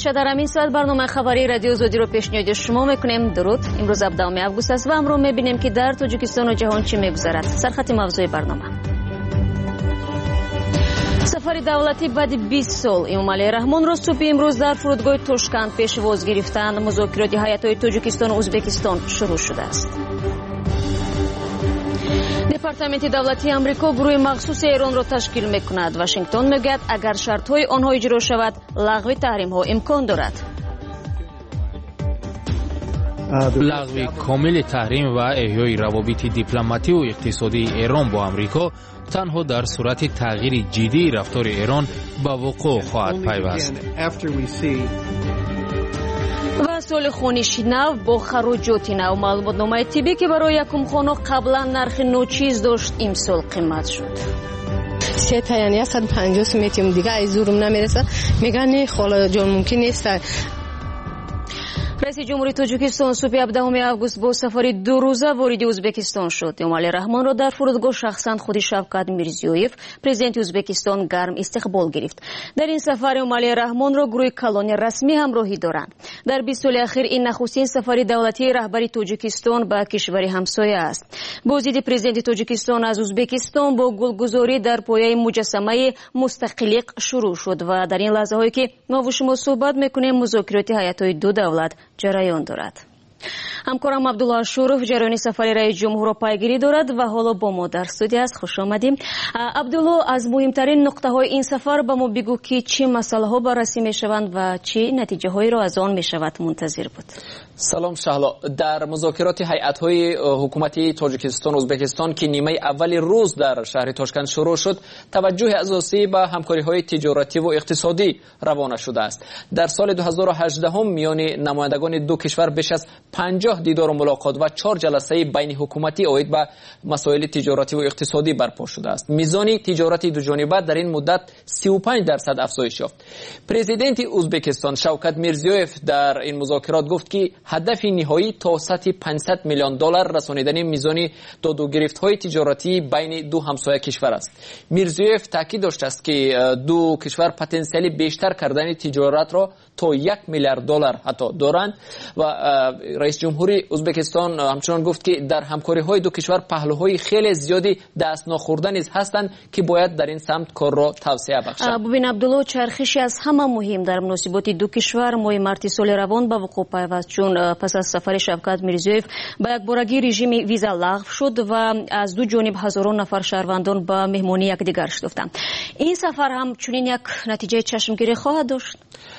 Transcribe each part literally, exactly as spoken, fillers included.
همیشه در همین ساعت برنامه خبری رادیو زودی رو پیشنهاد شما میکنیم. درود. امروز هفدهم آگوست است و امروز میبینیم که در تاجیکستان و جهان چی میگذرد. سرخط موضوع برنامه: سفر دولتی بعد بیست سال امامعلی رحمان را صبح امروز در فرودگاه توشکند پیشواز گرفتند. مذاکرات هیئت‌های تاجیکستان و ازبکستان شروع شده است. دپارتمنت دولتی آمریکا گروه مخصوص ایران را تشکیل میکند. واشنگتن میگوید اگر شرط‌های آنها اجرا شود لغو تحریم‌ها امکان دارد. لغو کامل تحریم و احیای روابط دیپلماتی و اقتصادی ایران با آمریکا تنها در صورت تغییر جدی رفتار ایران با وقوع خواهد پیوست. و سال خونش نو با خراجات نو معلوماتنامه طبی که برای یکم خانه قبلا نرخ نوچیز داشت امسال قیمت شد. سه تا یعنی صد و پنجاه میتیم دیگه ای زورم نمیرسه. میگن نه خاله جان ممکن نیست. رئیس جمهوری تاجیکستان صبح هفدهم آگوست با سفر دو روزه وارد ازبکستان شد. امامعلی رحمان را در فرودگاه شخصا خود شوکت میرزیویف پرزیدنت ازبکستان گرم استقبال گرفت. در این سفر امامعلی رحمان را گروه کلان رسمی همراهی دارند. در بیست سال اخیر این نخستین سفر دولتی رهبری تاجیکستان به کشور همسایه است. بازدید پرزیدنت تاجیکستان از ازبکستان با گلگذاری در پایه مجسمه مستقلیق شروع شد و در این لحظه هایی که ما و شما صحبت میکنیم مذاکرات هیئت‌های دو دولت جریان دارد. همکارم عبدالله اشورов جریان سفر رئیس جمهور را پیگیری دارد و حالا با ما در استودیو است. خوش آمدیم. عبدالله، از مهمترین نقطه های این سفر به ما بگو که چه مسئله ها بررسی می شوند و چه نتیجه هایی را از آن می شود منتظر بود. سلام شهلا. در مذاکرات هیئت های حکومتی تاجیکستان و ازبکستان که نیمه اول روز در شهر تاشکند شروع شد، توجه اساسی به همکاری های تجارتی و اقتصادی روانه شده است. در سال دو هزار و هجده میان نمایندگان دو کشور بیش از پنجاه دیدار و ملاقات و چهار جلسه بین حکومتی اید به مسائل تجارتی و اقتصادی برپا شده است. میزان تجارت دو جانبه در این مدت سی و پنج درصد افزایش یافت. پرزیدنت ازبکستان شوکت میرزیویف در این مذاکرات گفت که هدف نهایی تا سطح پانصد میلیون دلار رسانیدن میزان داد و گرفت‌های تجارتی بین دو همسایه کشور است. میرزیویف تاکید داشته است که دو کشور پتانسیل بیشتر کردن تجارت را تا یک میلیارد دلار حتی دارند و رئیس جمهوری ازبکستان همچنان گفت که در همکاری‌های دو کشور پهلوهای خیلی زیادی دست ناخوردنی هستند که باید در این سمت کار را توسعه بخشند. ببین عبدالله، چرخشی از همه مهم در مناسبات دو کشور ماه مارس سال روان به وقوع پیوست، چون پس از سفر شوکت میرزیویف با یکبارگی رژیم ویزا لغو شد و از دو جانب هزاران نفر شهروندان به مهمانی یکدیگر شدند. این سفر هم چنین یک نتیجه چشمگیری خواهد داشت.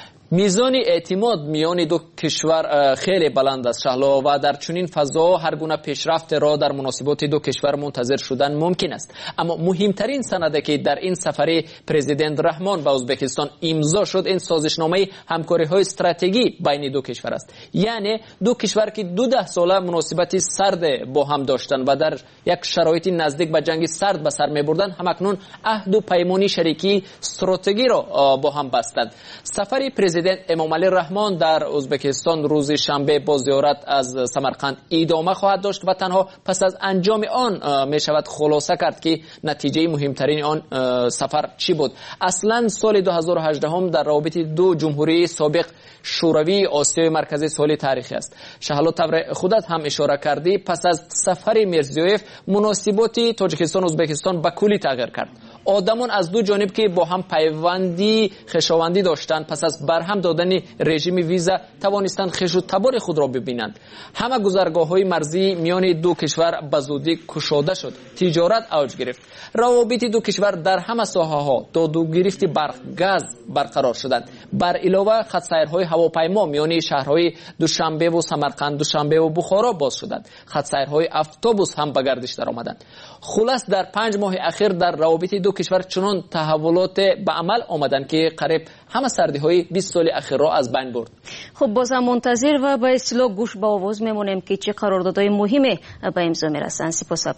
میزان اعتماد میان دو کشور خیلی بلند است شهلا و در چنین فضا هر گونه پیشرفت را در مناسبات دو کشور منتظر شدن ممکن است. اما مهمترین سنده که در این سفر پرزیدنت رحمان به ازبکستان امضا شد این سازشنامه همکاری های استراتژی بین دو کشور است. یعنی دو کشور که دو ده ساله مناسبت سرد با هم داشتند و در یک شرایط نزدیک به جنگ سرد به سر می‌بردند، همکنون عهد و پیمانی شریکی استراتژی را با هم بستند. سفر پرزیدنت امامعلی رحمان در ازبکستان روز شنبه با زیارت از سمرقند ادامه خواهد داشت و تنها پس از انجام آن می شود خلاصه کرد که نتیجه مهمترین آن سفر چی بود. اصلا سال دو هزار و هجده در روابط دو جمهوری سابق شوروی آسیای مرکزی سال تاریخی است. شهلا طور خودت هم اشاره کردی، پس از سفر میرزیویف مناسبات تاجیکستان و ازبکستان به کلی تغییر کرد. آدمان از دو جانب که با هم پیوندی خویشاوندی داشتند پس از برهم دادن رژیم ویزا توانستند خویش و تبار خود را ببینند. همه گذرگاه‌های مرزی میان دو کشور به زودی گشوده شد. تجارت اوج گرفت. روابط دو کشور در همه ساحه‌ها داد و گرفت برق، گاز برقرار شدند. بر علاوه خط سیرهای هواپیما میان شهرهای دوشنبه و سمرقند، دوشنبه و بخارا باز شدند. خط سیرهای اتوبوس هم به گردش درآمدند. خلاص در پنج ماه اخیر در روابط دو کشور چنان تحولات به عمل آمدند که قریب همه سردی‌های بیست سال اخیر را از بین برد. خب بازم منتظر و به اصطلاح گوش به آواز میمونیم که چه قراردادهای مهمی به امضا میرسند. سپاس عبدالله.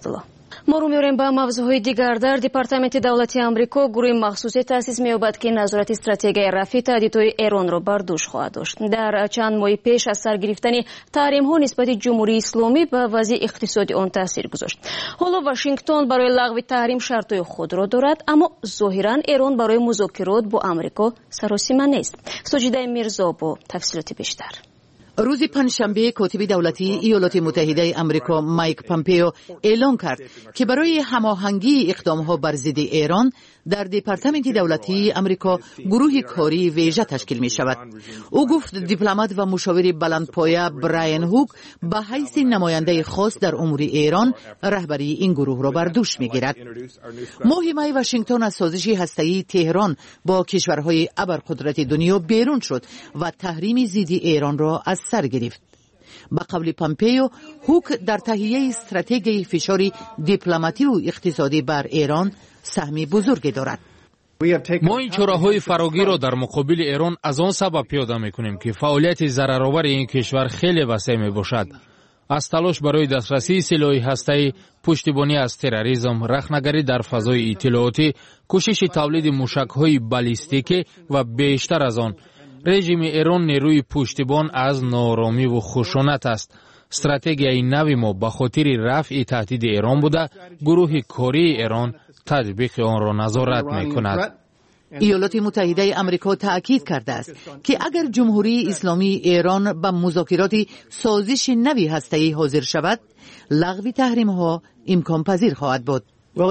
мо рӯ меорем ба мавзӯъҳои дигар. дар департаменти давлати амрико гурӯҳи махсусе таъсис меёбад ки назорати стратегияи рафъи таҳдидҳои эронро бар дӯш хоҳад дошт. дар чанд моҳи пеш аз сар гирифтани таҳримҳо нисбати ҷумҳурии исломӣ ба вазъи иқтисоди он таъсир гузошт. ҳоло Вашингтон барои лағви таҳрим шартҳои худро дорад, аммо зоҳиран Эрон барои музокирот бо Амрико саросима нест. Соҷидаи Мирзо бо тафсилоти бештар. روز پنجشنبه کاتب دولتی ایالات متحده آمریکا مایک پامپئو اعلام کرد که برای هماهنگی اقدام‌ها بر ضد ایران در دپارتمنت دولتی آمریکا گروه کاری ویژه تشکیل می‌شود. او گفت دیپلمات و مشاور بلندپایه براین هوک به حیث نماینده خاص در امور ایران رهبری این گروه را بر دوش می‌گیرد. مهمه واشنگتن از سازش هسته‌ای تهران با کشورهای ابرقدرت دنیا بیرون شد و تحریم ضد ایران را از سر گرفت. با قول پامپئو، هوک در تهیه استراتژی فشار دیپلماتی و اقتصادی بر ایران سهمی بزرگی دارد. ما این چراهای فراگیر را در مقابل ایران از آن سبب پیاده می‌کنیم که فعالیت ضررآور این کشور خیلی وسیع می‌باشد. از تلاش برای دسترسی سلاح هسته‌ای، پشتیبانی از تروریسم، رخنه‌گری در فضای اطلاعاتی، کوشش تولید موشک‌های بالستیکی و بیشتر از آن، رژیم ایران نیروی پشتیبان از نارامی و خشونت است. استراتژی نو ما به خاطر رفع تهدید ایران بوده، گروه کاری ایران تطبیق آن را نظارت می‌کند. ایالات متحده آمریکا تأکید کرده است که اگر جمهوری اسلامی ایران به مذاکرات سازش نوی هسته‌ای حاضر شود، لغو تحریم‌ها امکان پذیر خواهد بود.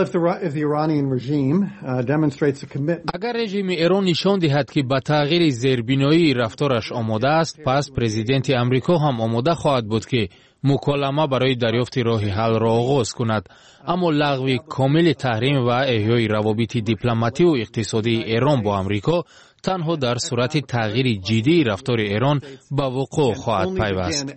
اگر رژیم ایران نشان دهد که به تغییر زیربنایی رفتارش آماده است، پس پرزیدنت آمریکا هم آماده خواهد بود که مکالمه برای دریافت راه حل را آغاز کند. اما لغو کامل تحریم و احیای روابط دیپلماتی و اقتصادی ایران با آمریکا تنها در صورت تغییر جدی رفتار ایران به وقوع خواهد پیوست.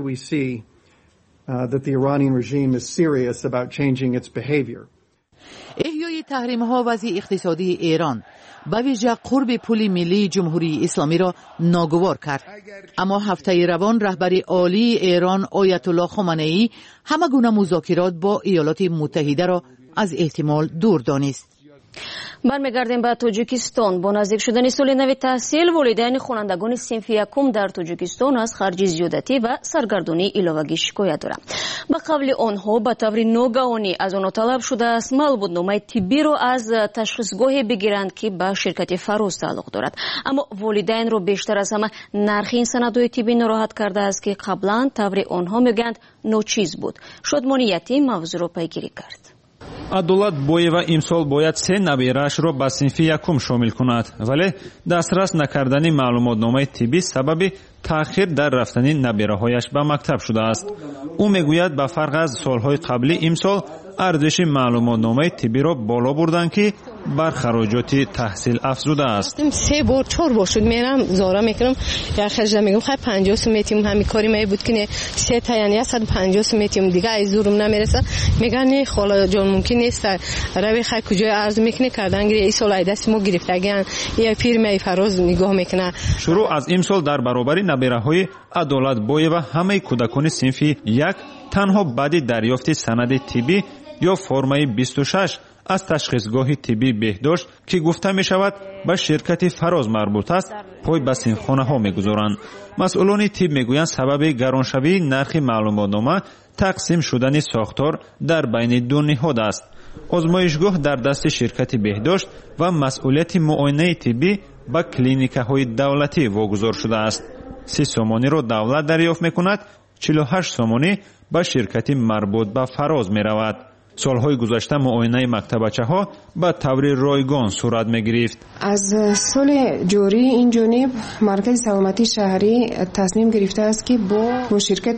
احیای تحریم‌ها وضع اقتصادی ایران به ویژه قرب پول ملی جمهوری اسلامی را ناگوار کرد. اما هفته روان رهبر عالی ایران آیت الله خامنه‌ای همه گونه مذاکرات با ایالات متحده را از احتمال دور دانست. برمیگردیم به تاجیکستان. با نزدیک شدن سال نو تحصیل، والدین خوانندگان صنف یکم در تاجیکستان از خرج زیادتی و سرگردانی علاوگی شکایت دارند. به قول آنها به طور ناگهانی از آنها طلب شده است معلوماتنامه طبی را از تشخیصگاهی بگیرند که به شرکت فراز تعلق دارد. اما والدین را بیشتر از همه نرخ این سندهای طبی ناراحت کرده است که قبلا طور آنها میگویند ناچیز بود. شادمانی یتیم موضوع را پیگیری کرد. عدالت боева имсол бояд се набираашро ба синфи якум шомил кунад, вале дастрас накардани маълумотномаи тиббӣ сабаби таъхир дар рафтани набираҳояш ба мактаб шудааст. ӯ мегӯяд ба фарқ аз солҳои қаблӣ имсол арзиши маълумотномаи тиббиро боло бурданд ки бар хароҷоти таҳсил афзудааст. سه بار چهار بار شد میرم زارا میکنم یا خرج میگم خب پنجاه سو میتیم همین کاری می بود که سه تا یعنی صد و پنجاه سو میتیم دیگه از زورم نمیرسه. میگن نه خاله جان ممکن نیست روی خای کجای عرض میکنه کردن گیری این سال دست ما گرفتگان یا پیر می فراز نگاه میکنه. شروع از امسال در برابر نبیره‌های عدالت боева ҳамаи кӯдакони синфи як танҳо баъди дariёфти санади тиббӣ ё формаи бисту шаш аз ташхисгоҳи тиббии беҳдошт ки гуфта мешавад ба ширкати фароз марбут аст, пой ба синфхонаҳо мегузоранд. масъулони тиб мегӯянд сабаби гароншавии нархи маълумотнома тақсим шудани сохтор дар байни ду ниҳод аст. озмоишгоҳ дар дасти ширкати беҳдошт ва масъулияти муоинаи тиббӣ ба клиникаҳои давлатӣ вогузор шудааст. سی سومانی را دولت دریافت میکند، چهل و هشت سومانی به شرکت مربوط به فراز می رود. سالهای گذشته معاینه مکتبچه‌ها به طور رایگان صورت می گرفت. از سال جاری این جانب مرکز سلامتی شهری تصمیم گرفته است که با با شرکت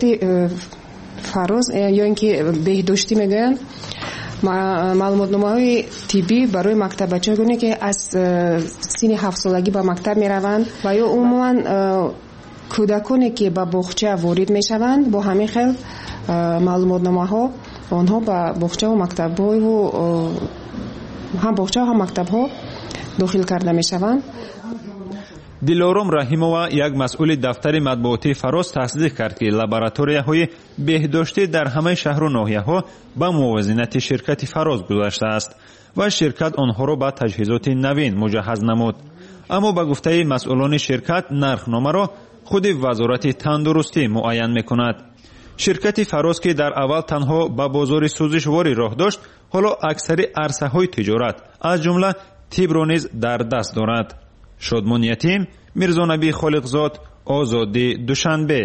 فراز یا اینکه بهداشتی میگن معلوماتنامه‌های طبی برای مکتبچه‌هایی که از سن هفت سالگی به مکتب میروند و یا عموما کودکانی که به باغچه وارد میشوند با همین خیل معلوماتنامه‌ها آنها به باغچه و مکتب‌ها و هم باغچه و هم مکتب‌ها داخل کرده میشوند. дилором раҳимова як масъули дафтари матбуотии фарос тасдиқ кард ки лабораторияҳои беҳдошти дар ҳамаи шаҳру ноҳияҳо ба мувозинати ширкати фарос гузаштааст ва ширкат онҳоро ба таҷҳизоти навин муҷаҳҳаз намуд. аммо ба гуфтаи масъулони ширкат нархномаро худи вазорати тандурустӣ муайян мекунад. ширкати фарос ки дар аввал танҳо ба бозори сӯзишворӣ роҳ дошт, ҳоло аксари арсаҳои тиҷорат аз ҷумла тибро низ дар даст дорад. шодмон ятим, мирзонаби холиқзод, озоди душанбе.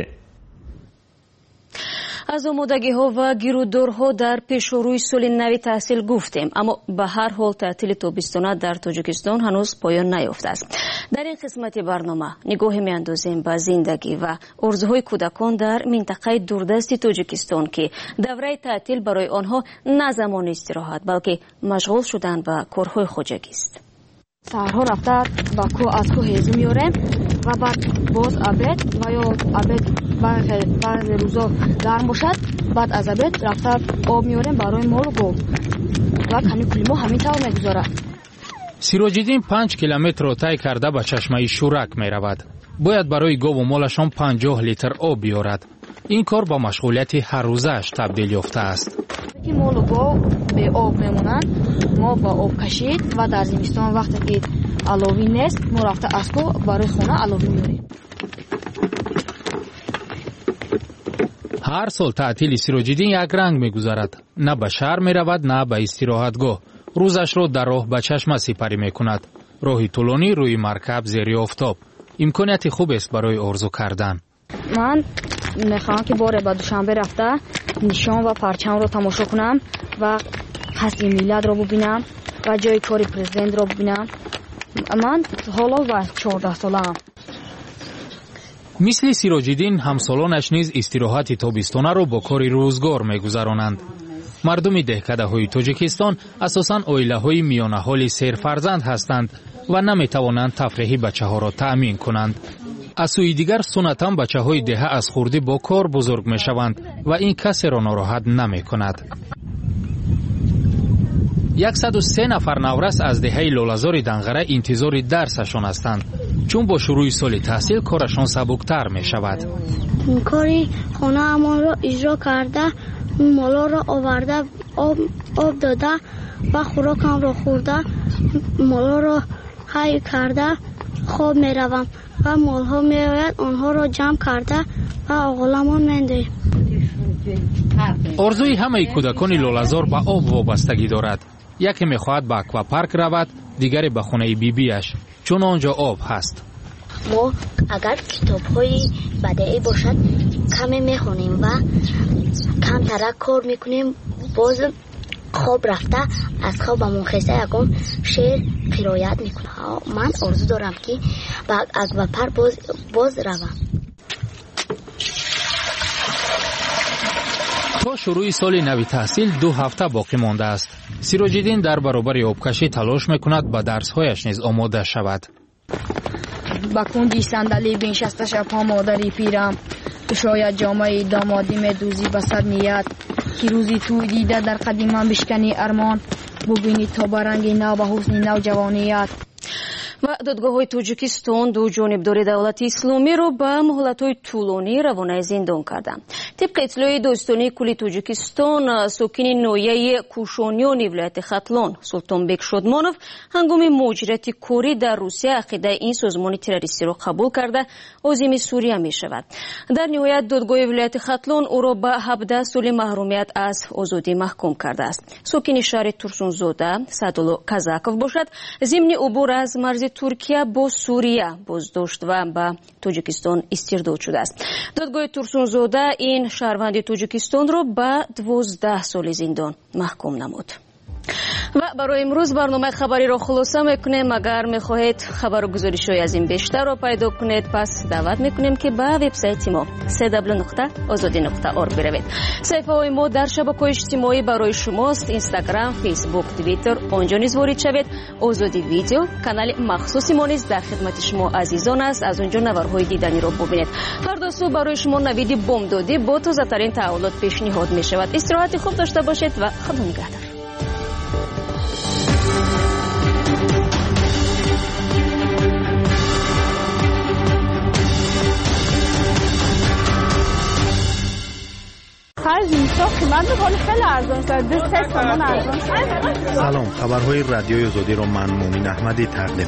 аз омодагиҳо ва гирӯдорҳо дар пешорӯи соли нави таҳсил гуфтем, аммо ба ҳар ҳол таътили тобистона дар тоҷикистон ҳанӯз поён наёфтааст. дар ин қисмати барнома нигоҳе меандозем ба зиндагӣ ва орзуҳои кӯдакон дар минтақаи дурдасти тоҷикистон ки давраи таътил барои онҳо на замони истироҳат, балки машғул шудан ба корҳои хоҷагист. саҳрҳо рафта ба кӯҳ аз кӯҳ ҳезу меорем ва баъд боз абед ва ё абед баъзе рӯзо гарм бошад, баъд аз абед рафта об меорем барои молу гов ва ками пули мо ҳамин тавр мегузорад. сироҷиддин панҷ километрро тай карда ба чашмаи шӯрак меравад. бояд барои гову молашон панҷоҳ литр об биёрад. ин кор ба машғулияти ҳаррӯзааш табдил ёфтааст. ки молу гов беоб мемонанд, мо ба об кашид ва дар зимистон вақте ки аловӣ нест, мо рафта аз кӯҳ барои хона аловӣ меорем. ҳар сол таътили сироҷиддин як ранг мегузарад. на ба шаҳр меравад, на ба истироҳатгоҳ. рӯзашро дар роҳ ба чашма сипарӣ мекунад. роҳи тӯлонӣ рӯи маркаб зери офтоб. имконияти хубест барои орзу кардан. ман мехоҳам ки боре ба душанбе рафта нишон ва парчамро тамошо кунам ва қасри миллатро бубинам ва ҷои кори президентро бубинам. ман ҳоло ва чордаҳ солаам. мисли сироҷиддин ҳамсолонаш низ истироҳати тобистонаро бо кори рӯзгор мегузаронанд. мардуми деҳкадаҳои тоҷикистон асосан оилаҳои миёнаҳоли серфарзанд ҳастанд ва наметавонанд тафреҳи бачаҳоро таъмин кунанд. аз сӯи дигар суннатан бачаҳои деҳа аз хурдӣ бо кор бузург мешаванд ва ин касеро нороҳат намекунад. яксаду се нафар наврас аз деҳаи лолазори данғара интизори дарсашон ҳастанд, чун бо шурӯи соли таҳсил корашон сабуктар мешавад. кори хонаамонро иҷро карда, молоро оварда, об дода ва хӯрокамро хӯрда, молоро ҳай карда хоб меравам ва молҳо меояд, онҳоро ҷамъ карда ва оғоламон мендоҳем. орзуи ҳамаи кӯдакони лолазор ба об вобастагӣ дорад. яке мехоҳад ба аквапарк равад, дигаре ба хонаи бибияш, чун он ҷо об ҳаст. мо агар китобҳои бадеӣ бошад каме мехонем ва камтарак кор мекунем. боз хоб рафта аз хобамон хеста ягон шеър қироят мекунам. ман орзу дорам ки ба аквапарк боз, боз равам. то шурӯи соли нави таҳсил ду ҳафта боқӣ мондааст. сироҷиддин дар баробари обкашӣ талош мекунад ба дарсҳояш низ омода шавад. ба кунҷи сандалӣ биншасташа по модари пирам, шояд ҷомаи домодӣ медӯзӣ ба сад ният, ки рӯзи тӯй дида дар қадиман бишкани армон, бубинӣ то ба ранги нав ва ҳусни навҷавоният. ва додгоҳҳои тоҷикистон ду ҷонибдори давлати исломиро ба муҳлатҳои тӯлонӣ равонаи зиндон карданд. тибқи иттилои доистонии кулли тоҷикистон, сокини ноҳияи кӯшонёни вилояти хатлон султонбек шодмонов ҳангоми муҳоҷирати корӣ дар русия ақидаи ин созмони террористиро қабул карда озими сурия мешавад. дар ниҳоят додгоҳи вилояти хатлон ӯро ба ҳабдаҳ соли маҳрумият аз озодӣ маҳкум кардааст. сокини шаҳри турсунзода саъдулло казаков бошад, зимни убур аз марзи туркия бо сурия боздошт ва ба тоҷикистон истирдод шудааст. додгоҳи турсунзода ин шаҳрванди тоҷикистонро ба дувоздаҳ соли зиндон маҳкум намуд. ва барои имрӯз барномаи хабариро хулоса мекунем. агар мехоҳед хабару гузоришҳои аз ин бештарро пайдо кунед, пас даъват мекунем ки ба вебсайти мо се дабл ю нуқта озодӣ нуқта орг биравед. саҳифаҳои мо дар шабакаҳои иҷтимоӣ барои шумост: инстаграм, фейсбук, твиттер. онҷо низ ворид шавед. озодӣ видео канали махсуси мо низ дар хидмати шумо азизон аст. аз онҷо наварҳои диданиро бубинед. фардо субҳ барои шумо навиди бомдодӣ бо тозатарин таҳволот пешниҳод мешавад. истироҳати хуб дошта бошед ва худо нигаҳдор. صندوق حالا خیلی ارزان شد دو سه تومن ارزان شد. سلام، خبرهای رادیوی آزادی را من مومن احمدی تقدیم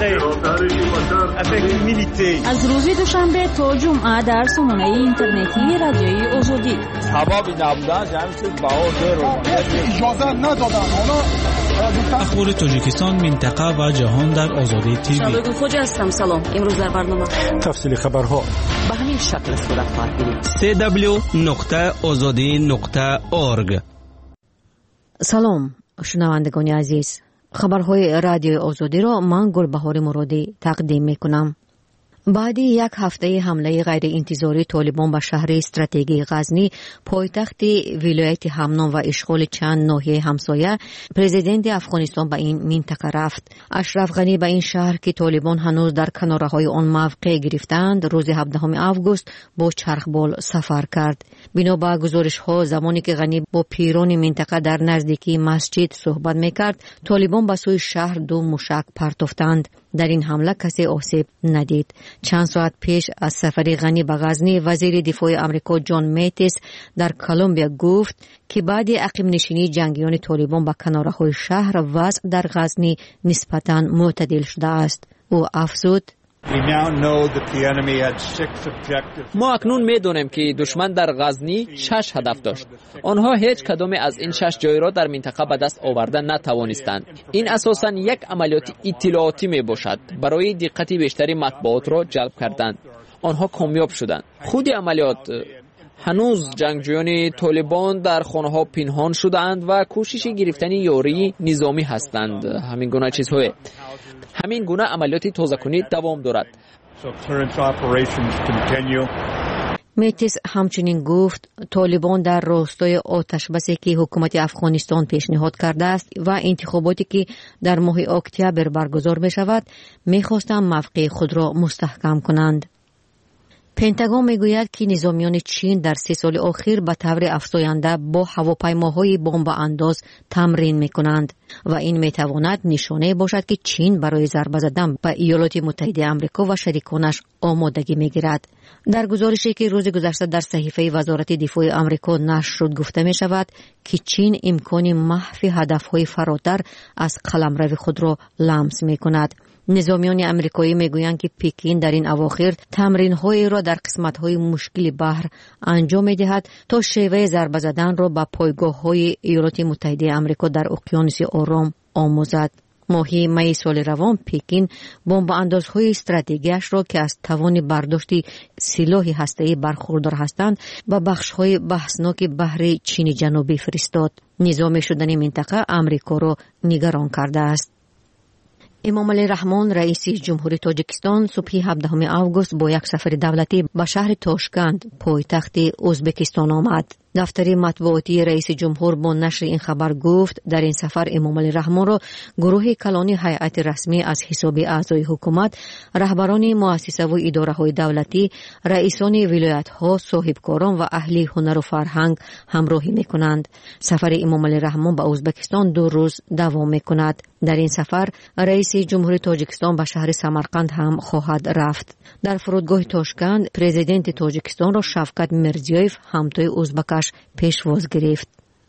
می‌کنم. از روز دوشنبه تا جمعه در سامانه اینترنتی رادیوی آزادی. سبب نبودن جمعیت باور رو اجازه ندادن. اخبار تاجیکستان، منطقه و جهان در آزادی تیوی. شبگون خوجا هستم. سلام. امروز در برنامه تفصیل خبرها به همین شکل صورت خواهد گرفت. سی دبلیو نقطه آزادی نقطه اورگ. سلام شنوندگان عزیز، خبرهای رادیو آزادی را من گلبهار مرادی تقدیم میکنم. بعد یک هفته حمله غیر انتظاری طالبان به شهر استراتژیک غزنی، پایتخت ولایت همدان و اشغال چند ناحیه همسایه، پرزیدنت افغانستان به این منطقه رفت. اشرف غنی به این شهر که طالبان هنوز در کناره‌های آن موقع گرفتند، روز هفدهم آگوست با چرخبال سفر کرد. بنا به گزارش‌ها، زمانی که غنی با پیران منطقه در نزدیکی مسجد صحبت می‌کرد، طالبان به سوی شهر دو موشک پرتافتند. در این حمله کسی آسیب ندید. چند ساعت پیش از سفر غنی به غزنی، وزیر دفاع آمریکا جان میتیس در کلمبیا گفت که بعد عقب نشینی جنگیان طالبان به کناره‌های شهر، وضع در غزنی نسبتاً معتدل شده است. او افزود: ما اکنون می‌دانیم که دشمن در غزنی شش هدف داشت. آنها هیچ کدام از این شش جای را در منطقه به دست آوردن نتوانستند. این اساساً یک عملیات اطلاعاتی می باشد. برای دقت بیشتری مطبوعات را جلب کردند. آنها کامیاب شدند. خود عملیات هنوز جنگجویان طالبان در خانه‌ها پنهان شدند و کوشش گرفتن یاری نظامی هستند. همین گونه چیزهای همین گونه عملیات تازه‌کنی دوام دارد. میتیس همچنین گفت طالبان در راستای آتش بسی که حکومت افغانستان پیشنهاد کرده است و انتخاباتی که در ماه اکتبر برگزار می شود، می خواستند موقع خود را مستحکم کنند. پنتاگون میگوید که نظامیان چین در سه سال اخیر به طور افزاینده با هواپیماهای بمب انداز تمرین میکنند و این میتواند نشانه باشد که چین برای ضربه زدن به ایالات متحده آمریکا و شریکانش آمادگی میگیرد. در گزارشی که روز گذشته در صحیفه وزارت دفاع آمریکا نشر شد گفته می شود که چین امکان محو هدفهای فراتر از قلمرو خود را لمس می کند. نظامیان آمریکایی میگویند که پکین در این اواخر تمرین‌هایی را در قسمت‌های مشکل بحر انجام می‌دهد تا شیوه ضربه زدن را به پایگاه‌های ایالات متحده آمریکا در اقیانوس آرام آموزد. ماهی می سال روان پکین بمب اندازهای استراتژیکش را که از توان برداشت سلاح هسته‌ای برخوردار هستند به بخش‌های بحثناک بحر چین جنوبی فرستاد. نظام شدن منطقه آمریکا را نگران کرده است. امام علی رحمان رئیس جمهوری تاجیکستان صبح هفدهم آگوست با یک سفر دولتی به شهر تاشکند، پایتخت ازبکستان آمد. دفتر مطبوعاتی رئیس جمهور با نشر این خبر گفت در این سفر امام علی رحمان را گروه کلانی هیئت رسمی از حساب اعضای حکومت، رهبران مؤسسه و اداره‌های دولتی، رئیسان ولایت‌ها، صاحبکاران و اهل هنر و فرهنگ همراهی می‌کنند. سفر امام علی رحمان به ازبکستان دو روز دوام می‌کند. در این سفر رئیس جمهوری تاجیکستان به شهر سمرقند هم خواهد رفت. در فرودگاه تاشکند پرزیدنت تاجیکستان را شفقت میرزیویف همتای ازبکش پیشواز گرفت.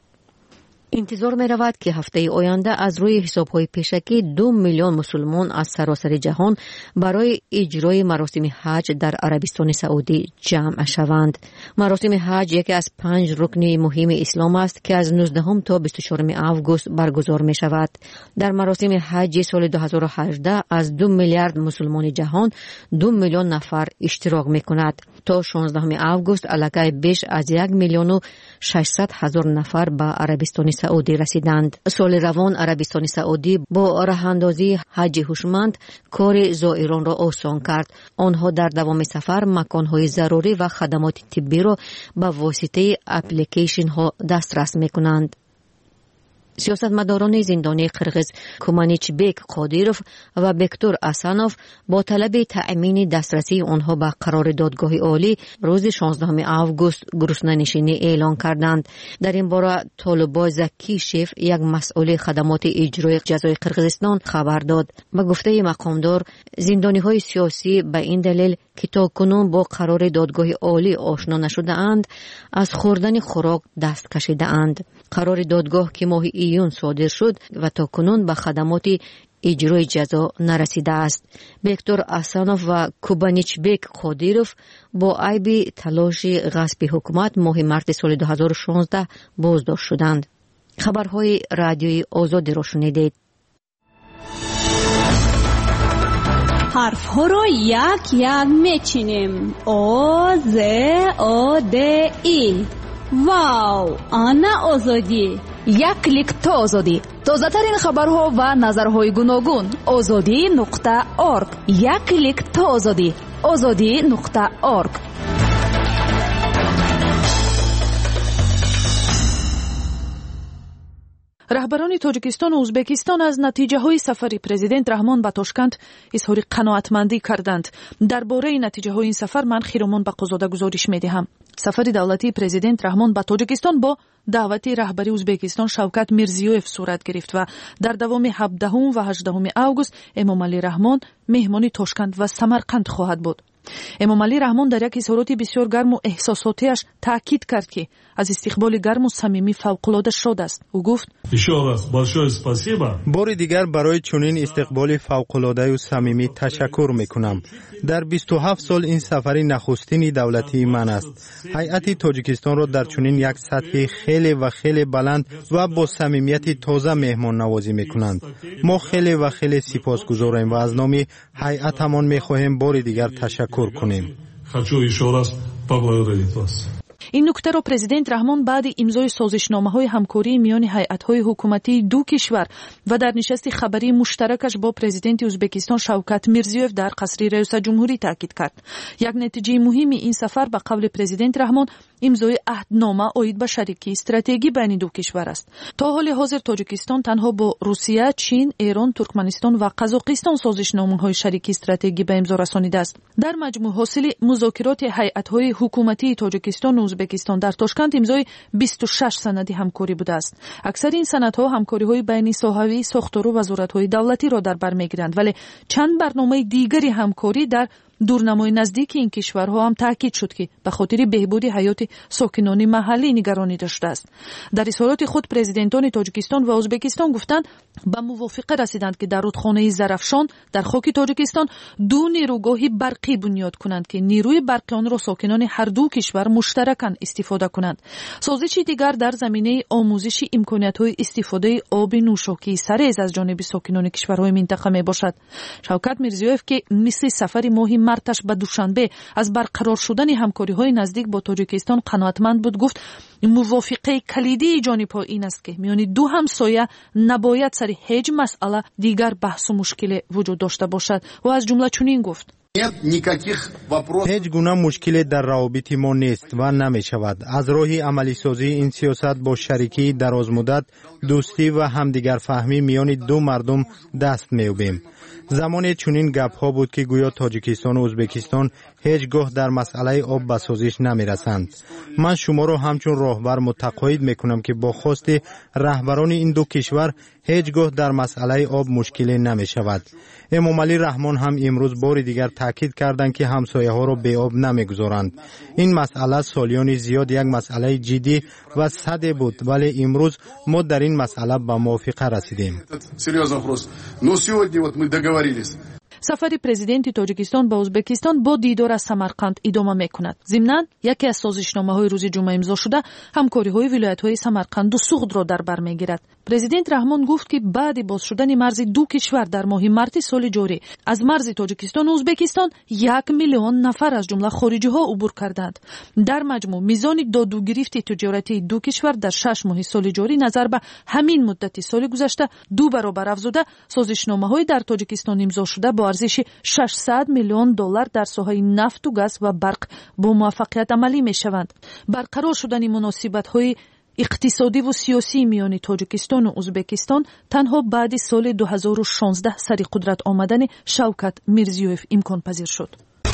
انتظار می رود که هفته آینده از روی حساب‌های پیشکی دو میلیون مسلمان از سراسر جهان برای اجرای مراسم حج در عربستان سعودی جمع شوند. مراسم حج یکی از پنج رکن مهم اسلام است که از نوزدهم تا بیست و چهارم آگوست برگزار می شود. در مراسم حج سال دو هزار و هجده از دو میلیارد مسلمان جهان دو میلیون نفر اشتراک می کند. تا شانزدهم آگوست علاقه بیش از یک میلیون و ششصد هزار نفر به عربستان سعودی رسیدند. سال روان عربستان سعودی با راه اندازی حج هوشمند کار زائران را آسان کرد. آنها در دوام سفر مکانهای ضروری و خدمات طبی را به واسطه اپلیکیشن ها دسترس می کنند. سیاستمداران زندانی قرغیز کومانیچبک قادیروف و بکتور اسانوف با طلب تأمین دسترسی آنها به قرار دادگاه عالی روز شانزدهم آگوست گرسنه‌نشینی اعلان کردند. در این باره طالبا زکیشف یک مسئول خدمات اجرای جزای قرغیزستان خبر داد. به گفته مقامدار زندانی‌های سیاسی به این دلیل که تاکنون با قرار دادگاه عالی آشنا نشده اند از خوردن خوراک دست کشیده اند. قرار دادگاه که ماه ایون صادر شد و تاکنون به خدمات اجرای جزا نرسیده است. بکتور اسانوف و کوبانیچبک قادیروف با عیب تلاش غصب حکومت ماه مارس سال دو هزار و شانزده بازداشت شدند. خبرهای رادیوی آزادی را شنیدید. حرف ها رو یک یک میچینیم. آ ز آ د ای. واو، آنا آزادی. یک کلیک تا آزادی. تازه ترین خبرها و نظرهای گوناگون. آزادی نقطه اورگ. یک کلیک تا آزادی. آزادی نقطه اورگ. رهبران تاجیکستان و ازبکستان از نتیجه های سفر پرزیدنت رحمان به تاشکند اظهار قناعتمندی کردند. درباره نتیجه های این سفر من خیرمان به قضاده گزارش می دهم. سفر دولتی پرزیدنت رحمان به تاجیکستان با دعوت رهبری ازبکستان شوکت میرزیویف صورت گرفت و در دوام هفدهم و هجدهم آگوست امامعلی رحمان مهمان تاشکند و سمرقند خواهد بود. امامعلی رحمان در یک اظهارات بسیار گرم و احساساتیش تاکید کرد که از استقبال گرم و صمیمی فوق‌العاده شاد است. او گفت: بار دیگر برای چنین استقبال فوق‌العاده و صمیمی تشکر میکنم. در بیست و هفت سال این سفری نخستین دولتی من است. هیئت تاجیکستان را در چنین یک سطح خیلی و خیلی بلند و با صمیمیت تازه مهمان نوازی میکنند. ما خیلی و خیلی سپاسگزاریم و از نام هیئتمان میخواهیم بار دیگر تشکر کنیم. این نکته را پرزیدنت رحمان بعد امضای سازشنامه‌های همکاری میان هیئت‌های حکومتی دو کشور و در نشست خبری مشترکش با پرزیدنت ازبکستان شوکت میرزیویف در قصر رئیس جمهوری تاکید کرد. یک نتیجه مهم این سفر به قول پرزیدنت رحمان امضای عهدنامه آید به شریکی استراتژی بین دو کشور است. تا حال حاضر تاجیکستان تنها با روسیه، چین، ایران، ترکمنستان و قزاقستان سازشنامه‌های شریکی استراتژی به امضا رسانیده است. در مجموع حاصل مذاکرات هیئت‌های حکومتی تاجیکستان و ازبکستان در تاشکند امضای بیست و شش سند همکاری بوده است. اکثر این سندها همکاری‌های بین ساحوی ساختار و وزارت‌های دولتی را در بر می‌گیرند، ولی چند برنامه دیگری همکاری در دورنمای نزدیک این کشورها هم تاکید شد که به خاطر بهبود حیات ساکنان محلی نگرانی داشته است. در اظهارات خود پرزیدنتان تاجیکستان و ازبکستان گفتند به موافقه رسیدند که در رودخانه زرافشان در خاک تاجیکستان دو نیروگاه برقی بنیاد کنند که نیروی برقی آن را ساکنان هر دو کشور مشترکاً استفاده کنند. سازشی دیگر در زمینه آموزش امکانیت‌های استفاده آب نوشاکی سرریز از جانب ساکنان کشورهای منطقه میباشد. شوکت میرزیویف که مثل سفر ماه مارس به دوشنبه از برقرار شدن همکاری‌های نزدیک با تاجیکستان قناعتمند بود، گفت موافقه کلیدی جانب‌ها این است که میان دو همسایه نباید سر هیچ مسئله دیگر بحث و مشکل وجود داشته باشد و از جمله چنین گفت: هیچ گونه مشکلی در روابط ما نیست و نمی شود. از راه عملی سازی این سیاست با شریکی دراز مدت، دوستی و همدیگر فهمی میان دو مردم دست می‌یابیم. زمان چنین گپ‌ها بود که گویا تاجیکستان و ازبکستان هیچگاه در مسئله آب به سازش نمی‌رسند. من شما را همچون راهبر متقاعد می‌کنم که با خواست رهبران این دو کشور هیچگاه در مسئله آب مشکلی نمی‌شود. امامعلی رحمان هم امروز بار دیگر تاکید کردند که همسایه‌ها را به آب نمی‌گذارند. این مسئله سالیان زیاد یک مسئله جدی و ساده بود، ولی امروز ما در این مسئله به موافقه رسیدیم. سفر پرزیدنت تاجیکستان به ازبکستان با دیدار از سمرقند ادامه می‌کند. ضمناً یکی از سازشنامه‌های روز جمعه امضا شده همکاری‌های ولایت‌های سمرقند و سوغد را در بر می‌گیرد. پرزیدنت رحمان گفت که بعد باز شدن مرز دو کشور در ماه مارس سال جاری از مرز تاجیکستان و ازبکستان یک میلیون نفر از جمله خارجی‌ها عبور کردند. در مجموع میزان داد و گرفت تجارتی دو کشور در شش ماه سال جاری نظر به همین مدت سال گذشته دو برابر افزوده. سازشنامه‌های در تاجیکستان امضا شده با ارزش ششصد میلیون دلار در ساحه نفت و گاز و برق با موفقیت عملی می‌شوند. برقرار شدن مناسبت‌های اقتصادی و سیاسی میان تاجیکستان و ازبکستان تنها بعد سال دو هزار و شانزده سر قدرت آمدن شوکت میرزیویف امکان پذیر شد.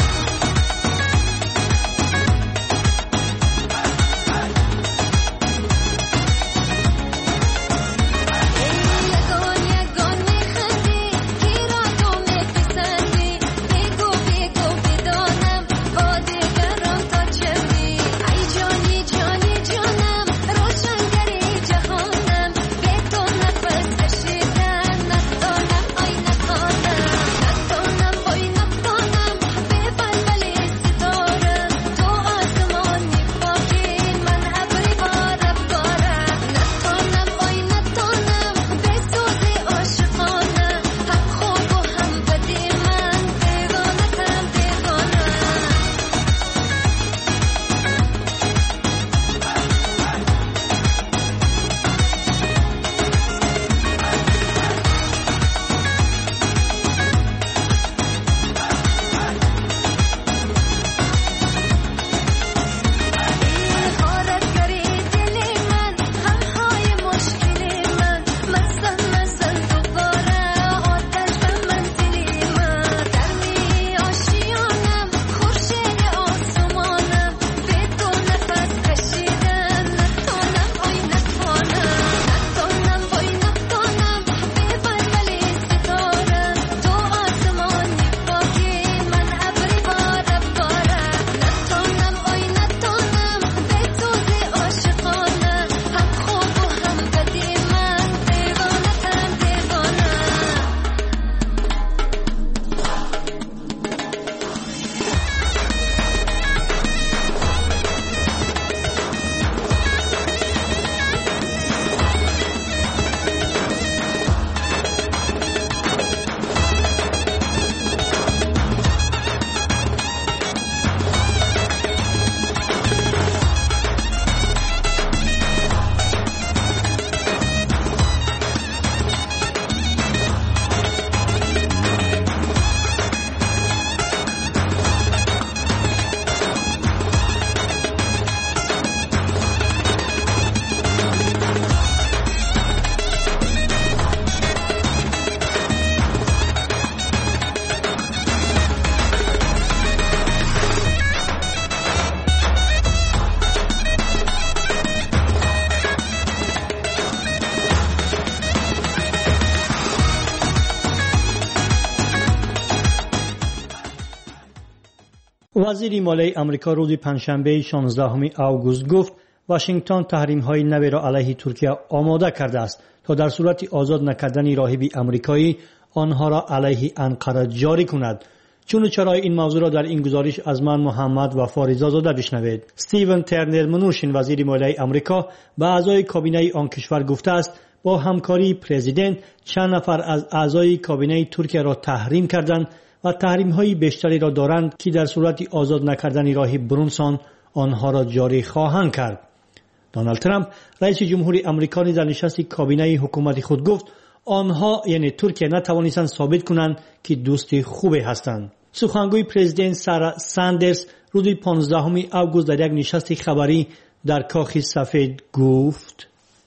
وزیر مالیه آمریکا روز پنجشنبه شانزدهم آگوست گفت واشنگتن تحریم‌های نو را علیه ترکیه آماده کرده است تا در صورت آزاد نکردن راهبی آمریکایی آنها را علیه انقره جاری کند. چون چرای این موضوع را در این گزارش از من محمد و فاریزا زاده بشنوید. استیون ترنر منوشین وزیر مالیه آمریکا به اعضای کابینه آن کشور گفته است با همکاری پرزیدنت چند نفر از اعضای کابینه ترکیه را تحریم کردند و تحریم‌های بیشتری را دارند که در صورت آزاد نکردن راهب برونسون آنها را جاری خواهند کرد. دونالد ترامپ رئیس جمهوری آمریکا در نشست کابینه حکومت خود گفت آنها یعنی ترکیه نتوانستند ثابت کنند که دوست خوبی هستند. سخنگوی پرزیدنت سارا ساندرز روز پانزدهم آگوست در یک نشست خبری در کاخ سفید گفت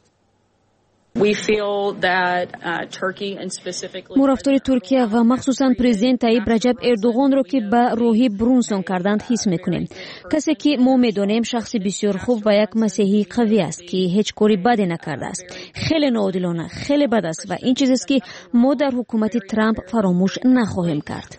ما رفتار ترکیه و مخصوصا پرزیدنت طیب رجب اردوغان را که به روحی برونسون کردند حس میکنیم. کسی که ما میدانیم شخص بسیار خوب و یک مسیحی قوی است که هیچ کاری بدی نکرده است. خیلی ناعادلانه، خیلی بد است و این چیزی است که ما در حکومت ترامپ فراموش نخواهیم کرد.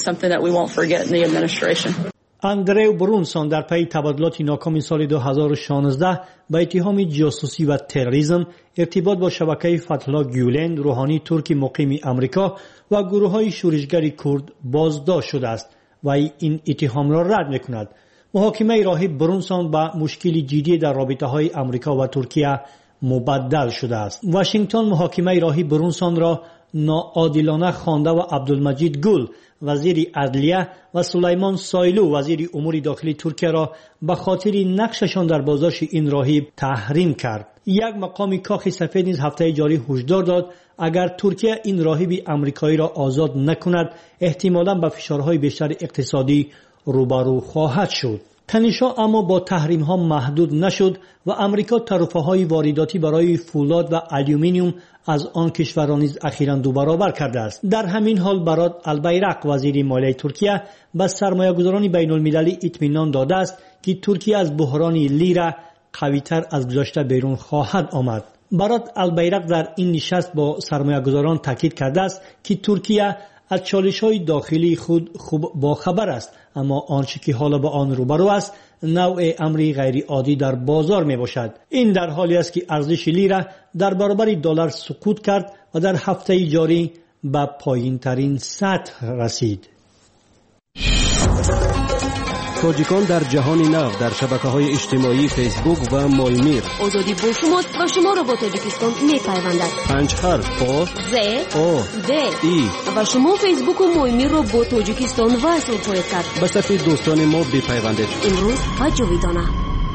اندریو برونسون در پی تبادلات ناکام سال دو هزار و شانزده با اتهام جاسوسی و تروریسم ارتباط با شبکه فتح‌الله گیولن روحانی ترک مقیم آمریکا و گروه‌های شورشگر کرد بازداشت شده است و این اتهام را رد می‌کند. محاکمه راهب برونسون با مشکلی جدی در رابطه‌های آمریکا و ترکیه مبدل شده است. واشنگتن محاکمه راهب برونسون را ناعادلانه خوانده و عبدالمجید گل وزیر عدلیه و سلیمان سایلو وزیر امور داخلی ترکیه را به خاطر نقششان در بازداشت این راهب تحریم کرد. یک مقام کاخ سفید نیز هفته جاری هشدار داد اگر ترکیه این راهب آمریکایی را آزاد نکند احتمالاً به فشارهای بیشتر اقتصادی روبرو خواهد شد. تنش‌ها اما با تحریم‌ها محدود نشد و امریکا تعرفه‌های وارداتی برای فولاد و آلومینیوم از آن کشوران نیز اخیراً دو برابر کرده است. در همین حال براد البیرق وزیر مالیه ترکیه به سرمایه‌گذاران بین‌المللی اطمینان داده است که ترکیه از بحران لیره قوی‌تر از گذشته بیرون خواهد آمد. براد البیرق در این نشست با سرمایه‌گذاران تاکید کرده است که ترکیه از چالش‌های داخلی خود خوب باخبر است، اما آنچه که حالا با آن روبرو است نوع امری غیر عادی در بازار می باشد. این در حالی است که ارزش لیره در برابر دلار سقوط کرد و در هفته جاری به پایین ترین سطح رسید. تاجیکان در جهان نو در شبکه‌های اجتماعی فیسبوک و مایمیر. آزادی با شما و شما را با تاجیکستان می‌پیوندد. پنج حرف آ ز او د ای و شما فیسبوک و مایمیر را با تاجیکستان وصل خواهید کرد. به صفحه دوستان ما بپیوندید. امروز و جاویدانه.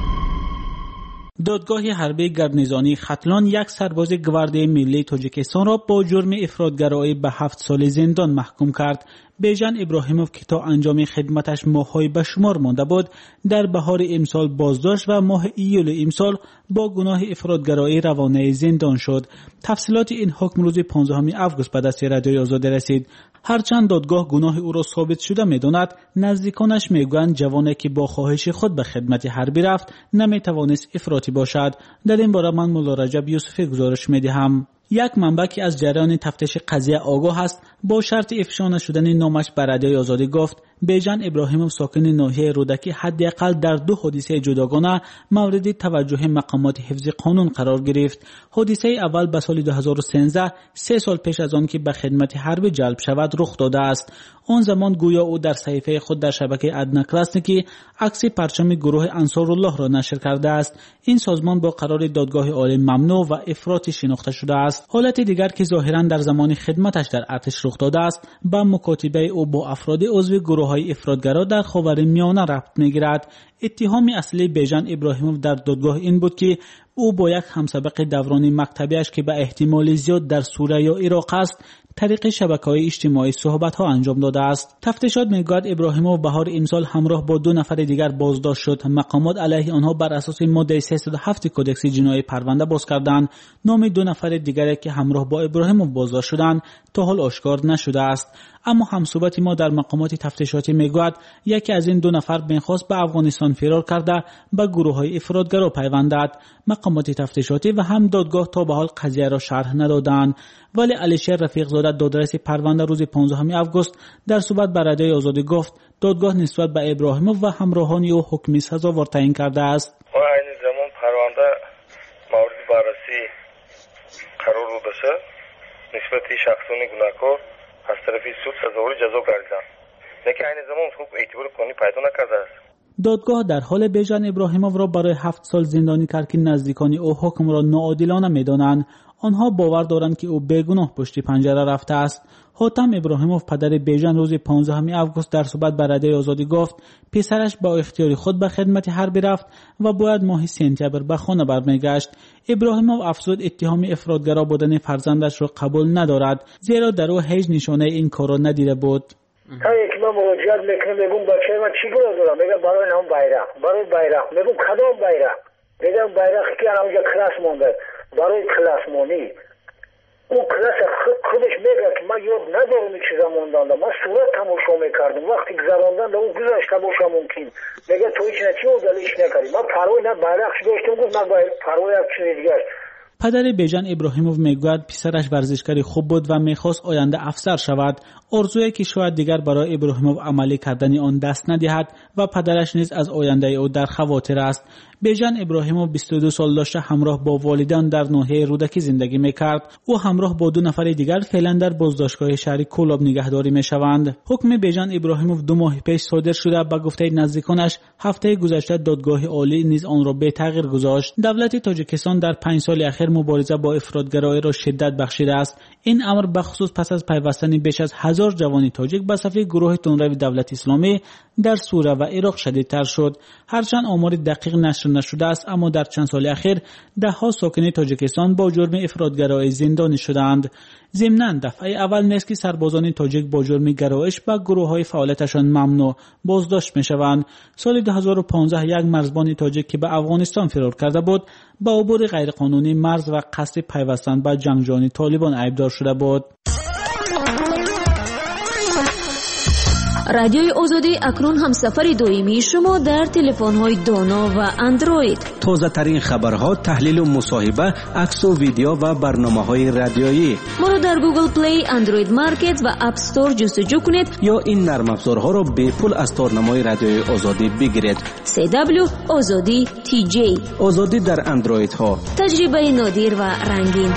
دادگاه حربی گرنیزانی ختلان یک سرباز گواردی ملی تاجیکستان را با جرم افراطگرایی به هفت سال زندان محکوم کرد. بیژن ابراهیموف که تا انجام خدمتش ماه‌های به شمار مانده بود، در بهار امسال بازداشت و ماه ایول امسال با گناه افراطگرایی روانه زندان شد. تفصیلات این حکم روز پانزدهم آگوست به دست رادیوی آزادی رسید. هرچند دادگاه گناه او را ثابت شده می‌داند، نزدیکانش میگویند جوانی که با خواهش خود به خدمت حربی رفت نمی‌توانست افراطی باشد. در این باره من مولا رجب یوسفی گزارش می‌دهم. یک منبع که از جریان تفتیش قضیه آگاه است با شرط افشا نشدن نامش به رادیوی آزادی گفت بیژن ابراهیموف ساکن ناحیه رودکی حداقل در دو حادثه جداگانه مورد توجه مقامات حفظ قانون قرار گرفت. حادثه اول به سال دو هزار و سیزده، سه سال پیش از آن که به خدمت حربی جلب شود رخ داده است. آن زمان گویا او در صحیفه خود در شبکه ادنا کلاسنیکی عکس پرچم گروه انصارالله را نشر کرده است. این سازمان با قرار دادگاه عالی ممنوع و افراطی شناخته شده است. حالت دیگر که ظاهرا در زمان خدمتش در ارتش رخ داده است، با مکاتبه او با افراد عضو گروه‌های افراطگرا در خاورمیانه ربط می‌گیرد. اتهام اصلی بیژن ابراهیموف در دادگاه این بود که او با یک همسابق دوران مکتبیش که به احتمال زیاد در سوریه یا عراق است، طریق شبکه‌های اجتماعی صحبت‌ها انجام داده است. تفتیشات می‌گوید ابراهیموف بهار امسال همراه با دو نفر دیگر بازداشت شد. مقامات علیه آنها بر اساس ماده سیصد و هفت کدکس جنایی پرونده باز کردند. نام دو نفر دیگری که همراه با ابراهیموف بازداشت شدند تا حال آشکار نشده است. اما همصحبت ما در مقامات تفتیشاتی میگوید یکی از این دو نفر می‌خواست به افغانستان فرار کرده به گروه‌های افراطگرا پیوندد. مقامات تفتیشاتی و هم دادگاه تا به حال قضیه را شرح ندادند. ولی علیشیر رفیقزاده دادرس پرونده روز پانزدهم آگوست در صحبت با رادیوی آزادی گفت دادگاه نسبت به ابراهیموف و همراهان او حکم سزاوار تعیین کرده است. ما این زمان پرونده مورد بررسی قرار داده نسبت شخصان گناهکار از طرف سود سزاوار جزا گردیدند. لیکن این زمان خوب اعتبار قانونی پیدا نکرده است. دادگاه در حال بیژن ابراهیموف را برای هفت سال زندانی کرد که نزدیکان او حکم را ناعادلانه می‌دانند. آنها باور دارند که او بیگناه پشت پنجره رفته است. حاتم ابراهیموف پدر بیژن روز پانزدهم آگوست در صحبت با رادیوی آزادی گفت پسرش با اختیار خود به خدمت حربی رفت و باید ماه سپتامبر به خانه برمیگشت. ابراهیموف افزود اتهام افراطگرا بودن فرزندش را قبول ندارد، زیرا در او هیچ نشانه این کار را ندیده بود. تا یک من مراجعت میکنم میگم بچه من چی گناه دارم؟ میگم برای نام بیرق برای بیرق میگم کدام بیرق؟ میگم بیرقی که اونجا کلاس مونده برای کلاس مونی اون کلاس خودش میگه که من یاد ندارم این چیزا موندم، من صورت تماشا میکردم وقتی گذراندن اون گذاشته باشه ممکن میگه تو هیچ نچی و دلیش نکردی. من پروای نه بیرقش داشتم گفت نه پروای یک چیز دیگه است. پدر بیژن ابراهیموف میگوید پسرش ورزشکاری خوب بود و میخواست آینده افسر شود، آرزویی که شاید دیگر برای ابراهیموف عملی کردن آن دست ندهد و پدرش نیز از آینده او در خواطر است. بیژن ابراهیموف بیست و دو سال داشته همراه با والدین در ناحیه رودکی زندگی میکرد. او همراه با دو نفر دیگر فعلا در بازداشتگاه شهری کولاب نگهداری میشوند. حکم بیژن ابراهیموف دو ماه پیش صادر شده. به گفته نزدیکانش هفته گذشته دادگاه عالی نیز آن را به تغییر گذاشت. دولت تاجیکستان در پنج سال اخیر مبارزه با افراطگرایی را شدت بخشیده است. این امر بخصوص پس از پیوستن بیش از هزار جوان تاجیک به صف گروه تندروی دولت اسلامی در سوریه و عراق شدیدتر شد. هرچند آمار دقیق نشر نشر نشده است، اما در چند سال اخیر ده ها ساکن تاجیکستان با جرم افراطگرایی زندانی شدند. ضمناً دفعه اول نیست که سربازان تاجیک با جرم گرایش و گروه‌های فعالیتشان ممنوع بازداشت می‌شوند. سال دو هزار و پانزده یک مرزبان تاجیک که به افغانستان فرار کرده بود با عبور غیرقانونی مرز و قصد پیوستن به جنگجویان طالبان ایبدار شده بود. رادیوی آزادی اکنون همسفر دائمی شما در تلفن‌های دانا و اندروید. تازه ترین خبرها، تحلیل و مصاحبه، عکس و ویدیو و برنامه‌های رادیویی. ما را در گوگل پلی، اندروید مارکت و اپ استور جستجو کنید یا این نرم افزارها را به پول از تارنمای رادیوی آزادی بگیرید. سی دبلیو آزادی تی جی. آزادی در اندروید ها. تجربه نادر و رنگین.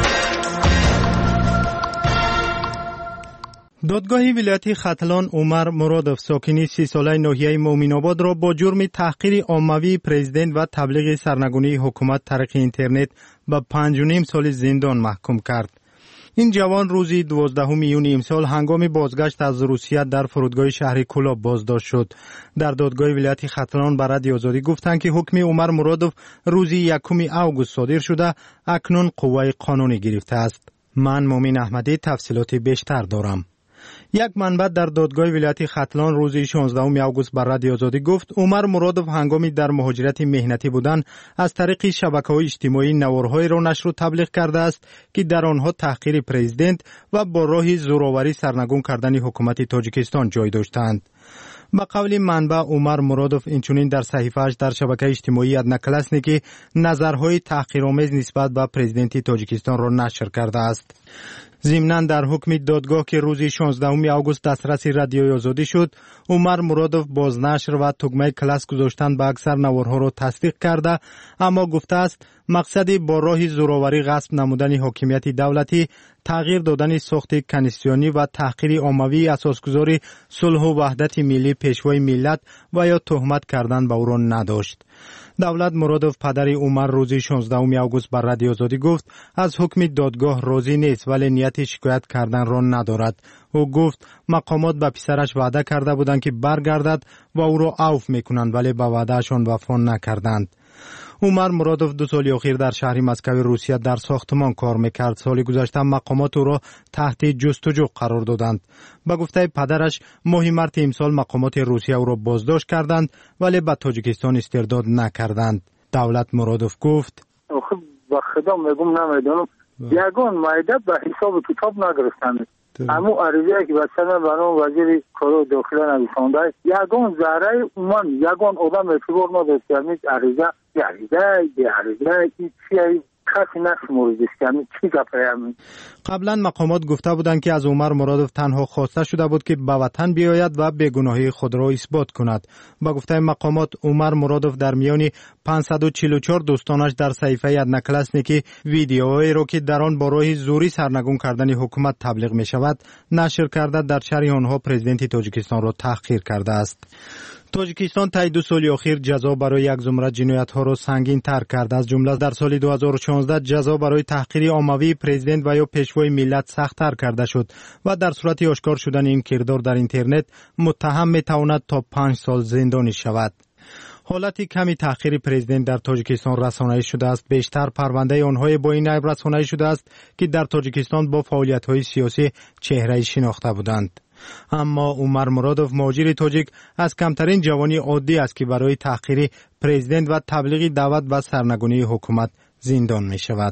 دادگاه ولایت ختلان عمر مرادوف ساکنی سی ساله ناحیه مومن‌آباد را با جرم تحقیر عمومی پرزیدنت و تبلیغ سرنگونی حکومت طریق اینترنت به پنج و نیم سال زندان محکوم کرد. این جوان روزی دوازدهم یونیو امسال هنگام بازگشت از روسیه در فرودگاه شهر کولاب بازداشت شد. در دادگاه ولایت ختلان به رادیو آزادی گفتند که حکم عمر مرادوف روزی یکم آگوست صادر شده، اکنون قوه قانونی گرفته است. من مومن احمدی تفصیلات بیشتر دارم. یک منبع در دادگاه ولایت ختلان روز شانزدهم آگوست بر رادیو آزادی گفت عمر مرادوف هنگامی در مهاجرت مهنتی بودن از طریق شبکه‌های اجتماعی نوارهای را نشر و تبلیغ کرده است که در آنها تحقیر پرزیدنت و با راه زورآوری سرنگون کردن حکومت تاجیکستان جای داشتند. با قول منبع عمر مرادوف اینچنین در صحیفه‌اش در شبکه اجتماعی ادناکلاسنی که نظرهای تحقیرآمیز نسبت به پرزیدنت تاجیکستان را نشر کرده است. ضمناً در حکم دادگاه که روز شانزدهم آگوست دسترس رادیوی آزادی شد، عمر مرادوف بازنشر و تگمه کلاس گذاشتن به اکثر نوارها را تصدیق کرده، اما گفته است مقصد با راه زورآوری غصب نمودن حاکمیت دولتی، تغییر دادن ساخت کنستیتوسیونی و تحقیر عمومی اساسگذار صلح و وحدت ملی پیشوای ملت و یا تهمت کردن به او را نداشت. دولت مرادوف پدر عمر روز شانزدهم آگوست بر رادیو آزادی گفت از حکم دادگاه راضی نیست ولی نیت شکایت کردن را ندارد. او گفت مقامات به پسرش وعده کرده بودند که برگردد و او را عفو میکنند ولی به وعدهشان وفا نکردند. عمر مرادوف دو سال اخیر در شهر مسکو روسیه در ساختمان کار میکرد. سال گذشته مقامات او را تحت جستجو قرار دادند. به گفته پدرش ماه مارس امسال مقامات روسیه او را بازداشت کردند ولی به تاجیکستان استرداد نکردند. دولت مرادوف گفت خب با خدا میگم نمیدونم یگان مایده به حساب کتاب نگرفتند. اما عریضه که مثلا برای وزیر کار داخلی نویسنده یگان ذره من یگان آدم اعتبار نداشت که همین عریضه عریضه عریضه چیه کسی نشموریدش که همین چی گفته همین. قبلا مقامات گفته بودند که از عمر مرادوف تنها خواسته شده بود که به وطن بیاید و بیگناهی خود را اثبات کند. با گفته مقامات عمر مرادوف در میان پانصد و چهل و چهار دوستانش در صحیفه ادناکلاسنیکی ویدیوهایی را که در آن با راه زوری سرنگون کردن حکومت تبلیغ می شود نشر کرده در شرح آنها پرزیدنت تاجیکستان را تحقیر کرده است. تاجیکستان طی دو سال اخیر جزا برای یک زمره جنایت‌ها را سنگین تر کرده. از جمله در سال دو هزار و شانزده جزا برای تحقیر عمومی پرزیدنت و یا پیشوای ملت سخت‌تر کرده شد و در صورت آشکار شدن این کردار در اینترنت متهم می‌تواند تا پنج سال زندانی شود. حالت کمی تحقیر پرزیدنت در تاجیکستان رسانه‌ای شده است. بیشتر پرونده آنهای با این عیب رسانه‌ای شده است که در تاجیکستان با فعالیت‌های سیاسی چهره‌ای شناخته بودند. اما عمر مرادوف مهاجر تاجیک از کمترین جوانی عادی است که برای تحقیر پرزیدنت و تبلیغ دعوت و سرنگونی حکومت زندان می شود.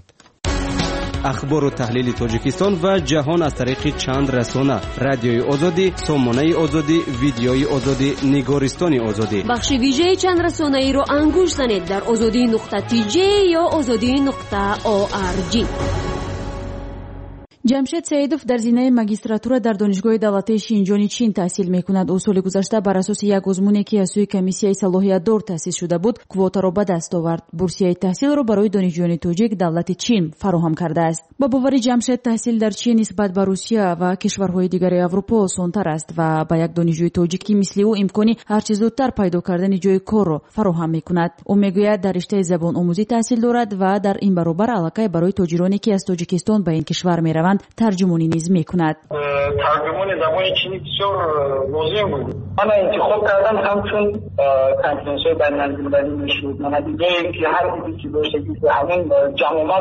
اخبار و تحلیل تاجیکستان و جهان از طریق چند رسانه: رادیوی آزادی، سامانه آزادی، ویدیوی آزادی، نگارستان آزادی. بخش ویژه چند رسانه ای را انگوش زنید در آزادی نقطه تی جی یا آزادی نقطه او آر جی. جمشید سعیدوف در زمینه ماجستراتور در دانشگاه دولتی شینجان چین تحصیل میکند. او سال گذشته بر اساس یک آزمونی که از سوی کمیسیای صلاحیت‌دار تأسیس شده بود کواتا را به دست آورد. بورسیه تحصیل را برای دانشجویان تاجیک دولت چین فراهم کرده است. با باوری جمشید تحصیل در چین نسبت به روسیه و کشورهای دیگر اروپا آسان‌تر است و با یک دانشجوی تاجیکی مثل او امکانی هرچه زودتر پیدا کردن جای کار را فراهم میکند. او میگوید در رشته زبان آموزی تحصیل دارد و در این برابر علاقه برای تاجرانی که از تاجیکستان به این کشور میروند ترجمانی نیز میکند. ترجمان زبان چینی بسیار لازم بود. من انتخاب کردم همچون کنفرانس‌های بین‌المللی میشد. من دیگه که هر چیزی که باشه که همین جمعیت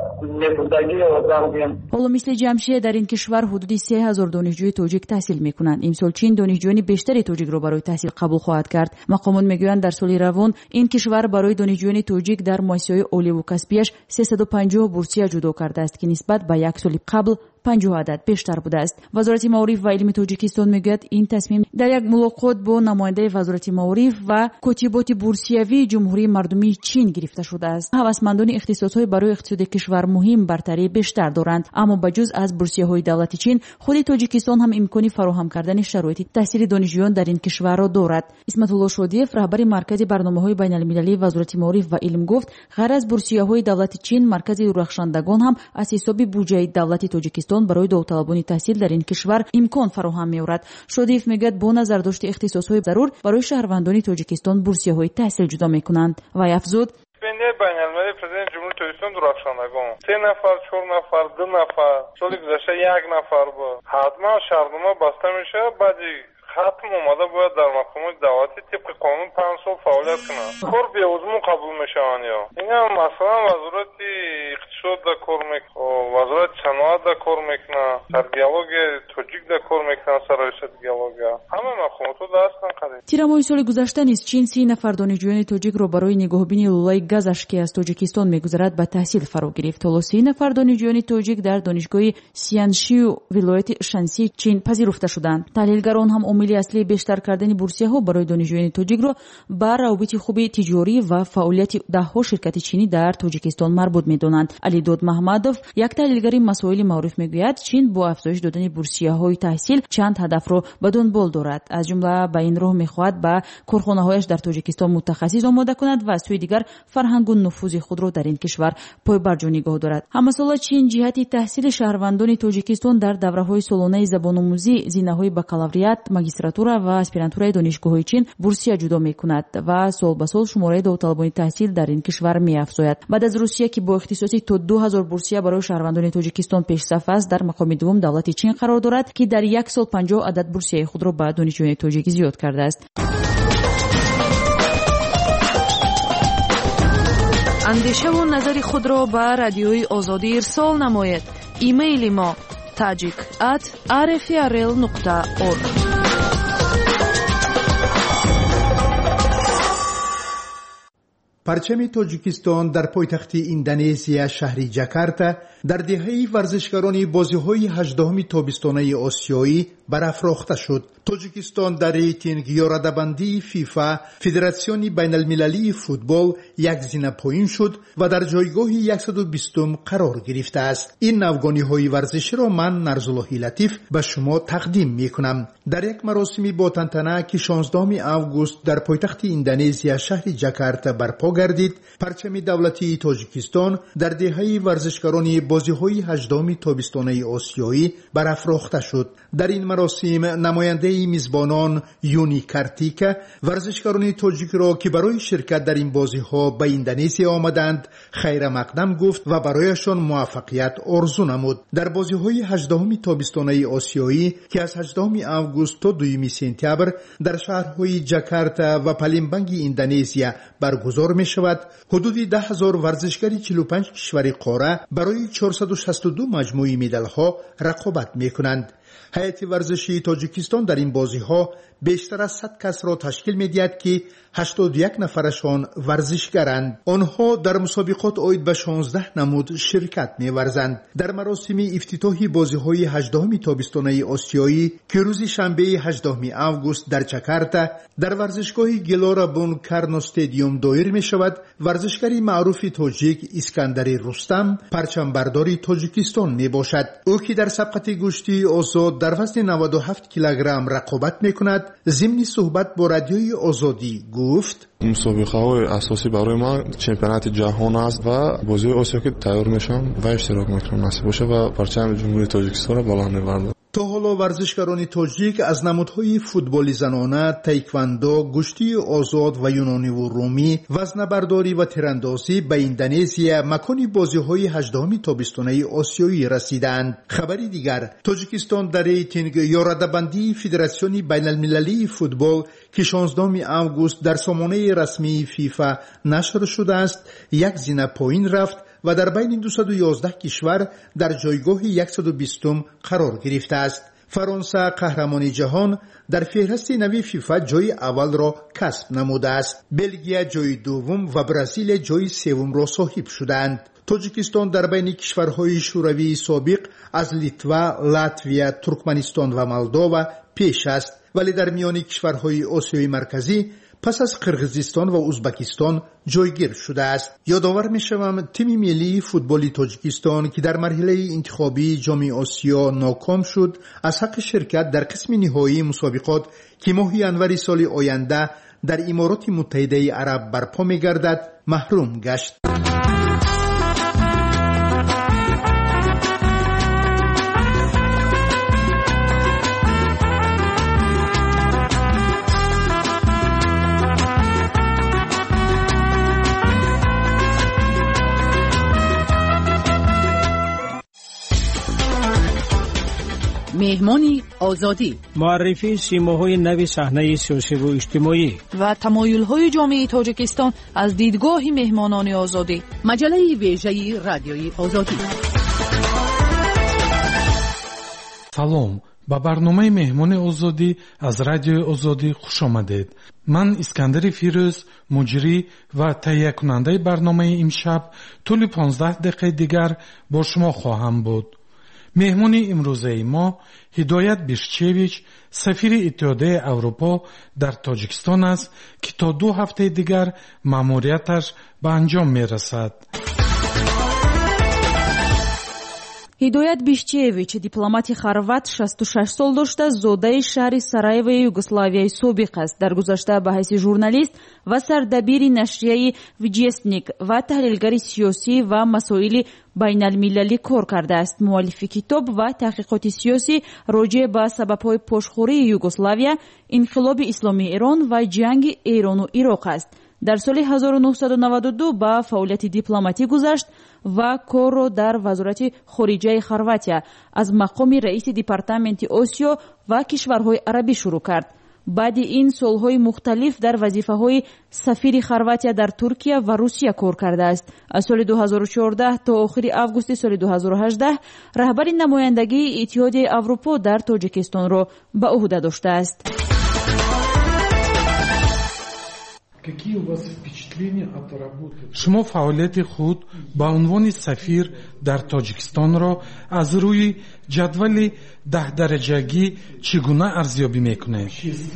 نبودگی حالا مثل جمشید در این کشور حدود سه هزار دانشجوی تاجیک تحصیل میکنند. امسال چین دانشجویان بیشتری تاجیک را برای تحصیل قبول خواهد کرد. مقامات میگویند در سال روان این کشور برای دانشجویان تاجیک در مؤسسه‌های عالی و کسبیش سیصد و پنجاه بورسیه جدا کرده است که نسبت به یک سال قبل پنجاه عدد بیشتر بوده است. وزارت معارف و علم تاجیکستان میگوید این تصمیم در یک ملاقات با نماینده وزارت معارف و کاتبات بورسیوی جمهوری مردمی چین گرفته شده است. هوسمندان اختصاصهای برای اقتصاد کشور مهم برتری بیشتر دارند، اما بجز از بورسیه‌های دولتی چین خود تاجیکستان هم امکانی فراهم کردن شرایط تحصیل دانشجویان در این کشور را دارد. اسمت الله شادیف رهبر مرکز برنامه‌های بین‌المللی وزارت معارف و علم گفت غیر از بورسیه‌های دولتی چین مرکز رخشندگان هم از حساب بودجه دولت تاجیکستان برای داوطلبان تحصیل در این کشور امکان فراهم می‌آورد. شادیف میگوید با نظر داشت اختصاص‌های ضرور برای شهروندان تاجیکستان بورسیه‌های تحصیل جدا می‌کنند و افزود بین بین‌المللی پرزیدنت جمهوری تاجیکستان درخشندگان سه نفر، چهار نفر، دو نفر، سال گذشته یک نفر بود. حتما شهرنامه بسته میشه، بعدی ختم اومده باید در مقامات دولتی طبق قانون پنج سال فعالیت کنند. کار بی‌عضو قبول میشوند. یا این هم مثلا وزارت اقتصاد در کار میکنه، وزارت صنعت در کار میکنه، در دیالوگ تاجیک در کار میکنه، سرایش دیالوگ همه مقامات دستن قدیم. تیر ماه سال گذشته نیز چین سی نفر دانشجویان تاجیک را برای نگاهبینی لولای گازش که از تاجیکستان میگذرد به تحصیل فرا گرفت. حالا سی نفر دانشجویان تاجیک در دانشگاه سیانشیو ولایت شانسی چین پذیرفته شدند. تحلیلگران هم عامل اصلی بیشتر کردن بورسیه‌ها برای دانشجویان تاجیک را به روابط خوب تجاری و فعالیت ده‌ها شرکت چینی در تاجیکستان مربوط می‌دانند. علی داد محمدوف یک تحلیلگر مسائل معارف میگوید چین با افزایش دادن بورسیه‌های تحصیل چند هدف را به دنبال دارد. از جمله به این راه می‌خواهد به کارخانه‌هایش در تاجیکستان متخصص آماده کند و از سوی دیگر فرهنگ و نفوذ خود را در این کشور پایبرجا نگاه دارد. همسال چین جهت تحصیل شهروندان تاجیکستان در دوره‌های سالانه زبان‌آموزی، زینه‌های بکالوریات، ماگیستراتورا و اسپیرانتورای دانشگاه‌های چین بورسیه جدا می‌کند و سال به سال شماره داوطلبان تحصیل در این کشور می‌افزاید. بعد از روسیه که با اختصاصی تا دو هزار بورسیه برای شهروندان تاجیکستان پیش صف است، در مقام دوم دولت چین قرار دارد که در یک سال پنجاه عدد بورسیه خود را به دانشجویان تاجیک زیاد کرده است. اندیشه و نظر خود را به رادیوی آزادی ارسال نمایید. ایمیل ما tajik at r f r l nokta org. پرچم تاجیکستان در پایتخت اندونزیا شهر جاکارتا در دهه ورزشکاران بازی‌های هجدهم تابستانه آسیایی برافراخته شد. تاجیکستان در ریتینگ یا رده‌بندی فیفا فدراسیون بین‌المللی فوتبال یک زینه پایین شد و در جایگاه صد و بیستم قرار گرفته است. این نوگانی‌های ورزشی را من نرزالله لطیف به شما تقدیم می‌کنم. در یک مراسمی با تنتنه که شانزدهم آگوست در پایتخت اندونزیا شهر جاکارتا برپا گردید، پرچم دولتی تاجیکستان در دهه ورزشکاران بازی‌های هجدهم تابستانه آسیایی برافراخته شد. در این مراسم نماینده میزبانان یونی کارتیکا ورزشکاران تاجیک را که برای شرکت در این بازی‌ها به اندونزیا آمدند خیر مقدم گفت و برایشان موفقیت آرزو نمود. در بازی‌های هجدهم تابستانه آسیایی که از هجدهم آگوست تا دوم سپتامبر در شهرهای جاکارتا و پالمبانگ اندونزیا برگزار می شود، حدود ده هزار ورزشکار چهل و پنج کشور قاره برای چهارصد و شصت و دو مجموعه مدال‌ها رقابت می کنند. هیئت ورزشی تاجیکستان در این بازی‌ها بیشتر از صد کس را تشکیل می‌دهد که هشتاد و یک نفرشان ورزشکارند. آنها در مسابقات عاید به شانزده نمود شرکت می‌ورزند. در مراسم افتتاحی بازی‌های هجدهم تابستانه آسیایی که روز شنبه هجدهم آگوست در جاکارتا در ورزشگاه گلارا بون کارنو استادیوم دایر می‌شود، ورزشکاری معروف تاجیک اسکندر رستم پرچم برداری تاجیکستان میباشد. او که در سبقت گشتی آزاد تایکواندو در وزن نود و هفت کیلوگرم رقابت میکند. ضمن صحبت با رادیوی آزادی گفت: مسابقه‌های اساسی برای من چمپیونات جهان است و بازی آسیا که تیار میشم و اشتراک میکنم نصیب باشه و پرچم جمهوری تاجیکستان را بالا میبرم. تا حالا ورزشکاران تاجیک از نمادهای فوتبال زنانه، تایکواندو، گشتی آزاد و یونانی و رومی، وزنه‌برداری و تیراندازی به اندونزیا مکان بازی‌های هجدهم تابستانه آسیایی رسیدند. خبری دیگر، تاجیکستان در ریتینگ یا رده‌بندی فدراسیون بین‌المللی فوتبال که شانزدهم آگوست در سامانه رسمی فیفا نشر شده است، یک زینه پایین رفت و در بین دویست و یازده کشور در جایگاه صد و بیستم قرار گرفته است. فرانسه قهرمان جهان در فهرست نوی فیفا جای اول را کسب نموده است. بلژیم جای دوم و برزیل جای سوم را صاحب شدند. تاجیکستان در بین کشورهای شوروی سابق از لیتوا، لاتویا، ترکمنستان و مولداوا پیش است، ولی در میان کشورهای آسیای مرکزی پس از قرقیزستان و ازبکستان جایگیر شده است. یادآور می‌شوم تیم ملی فوتبال تاجیکستان که در مرحله انتخابی جام آسیا ناکام شد، از حق شرکت در قسم نهایی مسابقات که ماه ژانویه سال آینده در امارات متحده عرب برپا می‌گردد محروم گشت. مهمانی آزادی، معرفی سیماهای نو صحنه سیاسی و اجتماعی و تمایل‌های جامعه تاجیکستان از دیدگاه مهمانان آزادی. مجله ویژه رادیوی آزادی. سلام، ба барномаи меҳмони озодӣ аз радиои озодӣ хуш омадед. ман искандари фирӯз, муҷрӣ ва таҳиякунандаи барномаи имшаб тӯли понздаҳ дақиқаи дигар бо шумо хоҳам буд. меҳмони имрӯзаи мо ҳидоят бишчевич, сафири иттиҳодияи аврупо дар тоҷикистон аст ки то ду ҳафтаи дигар маъмурияташ ба анҷом мерасад. ҳидоят бишчевич дипломати хорват шасту шаш сол дошта, зодаи шаҳри сараевои югославияи собиқ аст. дар гузашта ба ҳайси журналист ва сардабири нашрияи вичестник ва таҳлилгари сиёсӣ ва масоили байналмилалӣ кор кардааст. муаллифи китоб ва таҳқиқоти сиёсӣ роҷеъ ба сабабҳои пошхӯрии югославия, инқилоби исломии Эрон ва ҷанги Эрону Ироқ аст. дар соли ҳазору нуҳсаду наваду ду ба фаъолияти дипломатӣ гузашт ва корро дар вазорати хориҷаи Хорватия аз мақоми раиси департаменти Осиё ва кишварҳои арабӣ шурӯъ кард. баъди ин солҳои мухталиф дар вазифаҳои сафири Хорватия дар Туркия ва Русия кор кардааст. аз соли ду ҳазору чордаҳ то охири августи соли ду ҳазору ҳаждаҳ раҳбари намояндагии Иттиҳодияи Аврупо дар Тоҷикистонро ба уҳда доштааст. шумо фаъолияти худ ба унвони сафир дар тоҷикистонро аз рӯи ҷадвали даҳдараҷагӣ чӣ гуна арзёбӣ мекунед?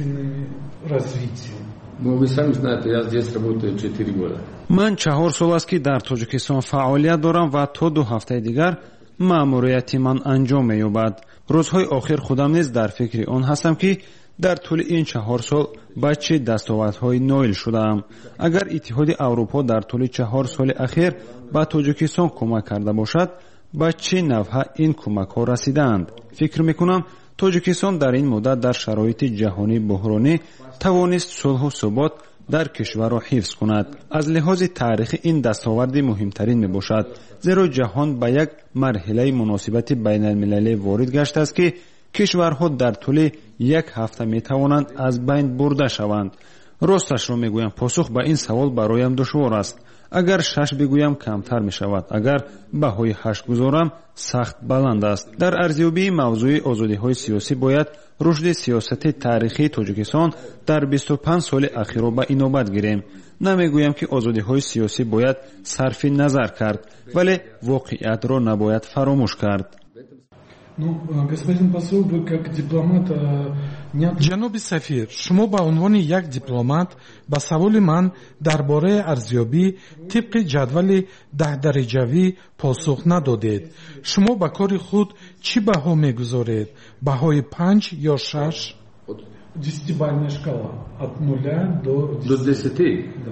ман чаҳор сол аст ки дар тоҷикистон фаъолият дорам ва то ду ҳафтаи дигар маъмурияти ман анҷом меёбад. рӯзҳои охир худам низ дар фикри он ҳастам ки дар тӯли ин чаҳор сол ба чӣ дастовардҳои ноил шудаам. агар иттиҳоди аврупо дар тӯли чаҳор соли ахир ба тоҷикистон кӯмак карда бошад, ба чӣ навъ ин кӯмакҳо расидаанд? фикр мекунам тоҷикистон дар ин муддат дар шароити ҷаҳонӣ буҳронӣ тавонист сулҳу субот дар кишварро ҳифз кунад. аз лиҳози таърихӣ ин дастоварди муҳимтарин мебошад, зеро ҷаҳон ба як марҳилаи муносибати байналмилалӣ ворид гаштааст ки кишварҳо дар тӯли як ҳафта метавонанд аз байн бурда шаванд. росташро мегӯям, посух ба ин савол бароям душвор аст. агар шаш бигӯям камтар мешавад, агар баҳои ҳашт гузорам сахт баланд аст. дар арзёбии мавзӯи озодиҳои сиёсӣ бояд рушди сиёсати таърихии тоҷикистон дар бисту панҷ соли ахирро ба инобат гирем. намегӯям ки озодиҳои сиёсӣ бояд сарфи назар кард, вале воқеиятро набояд фаромӯш кард. ҷаноби сафир, шумо ба унвони як дипломат ба саволи ман дар бораи арзёбӣ тибқи ҷадвали даҳдараҷавӣ посух надодед. Шумо ба кори худ чӣ баҳо мегузоред? Баҳои панҷ ё шаш? десятибалльная шкала от нуля до десяти.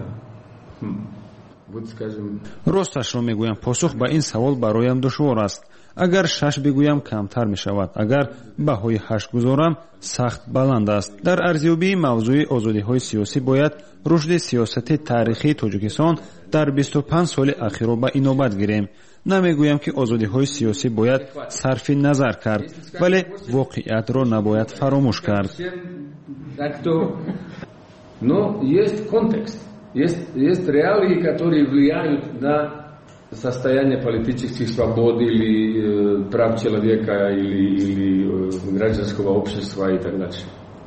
росташро мегӯям, посух ба ин савол бароям душвор аст. агар шаш бигӯям камтар мешавад, агар баҳои ҳашт гузорам сахт баланд аст. дар арзёбии мавзӯи озодиҳои сиёсӣ бояд рушди сиёсати таърихии Тоҷикистон дар бисту панҷ соли ахирро ба инобат гирем. намегӯям ки озодиҳои сиёсӣ бояд сарфи назар кард, вале воқеиятро набояд фаромӯш кард. Но есть контекст, есть, есть реалии, которые влияют на состояние политических свобод или э, прав человека, или, или э, гражданского общества и так дальше.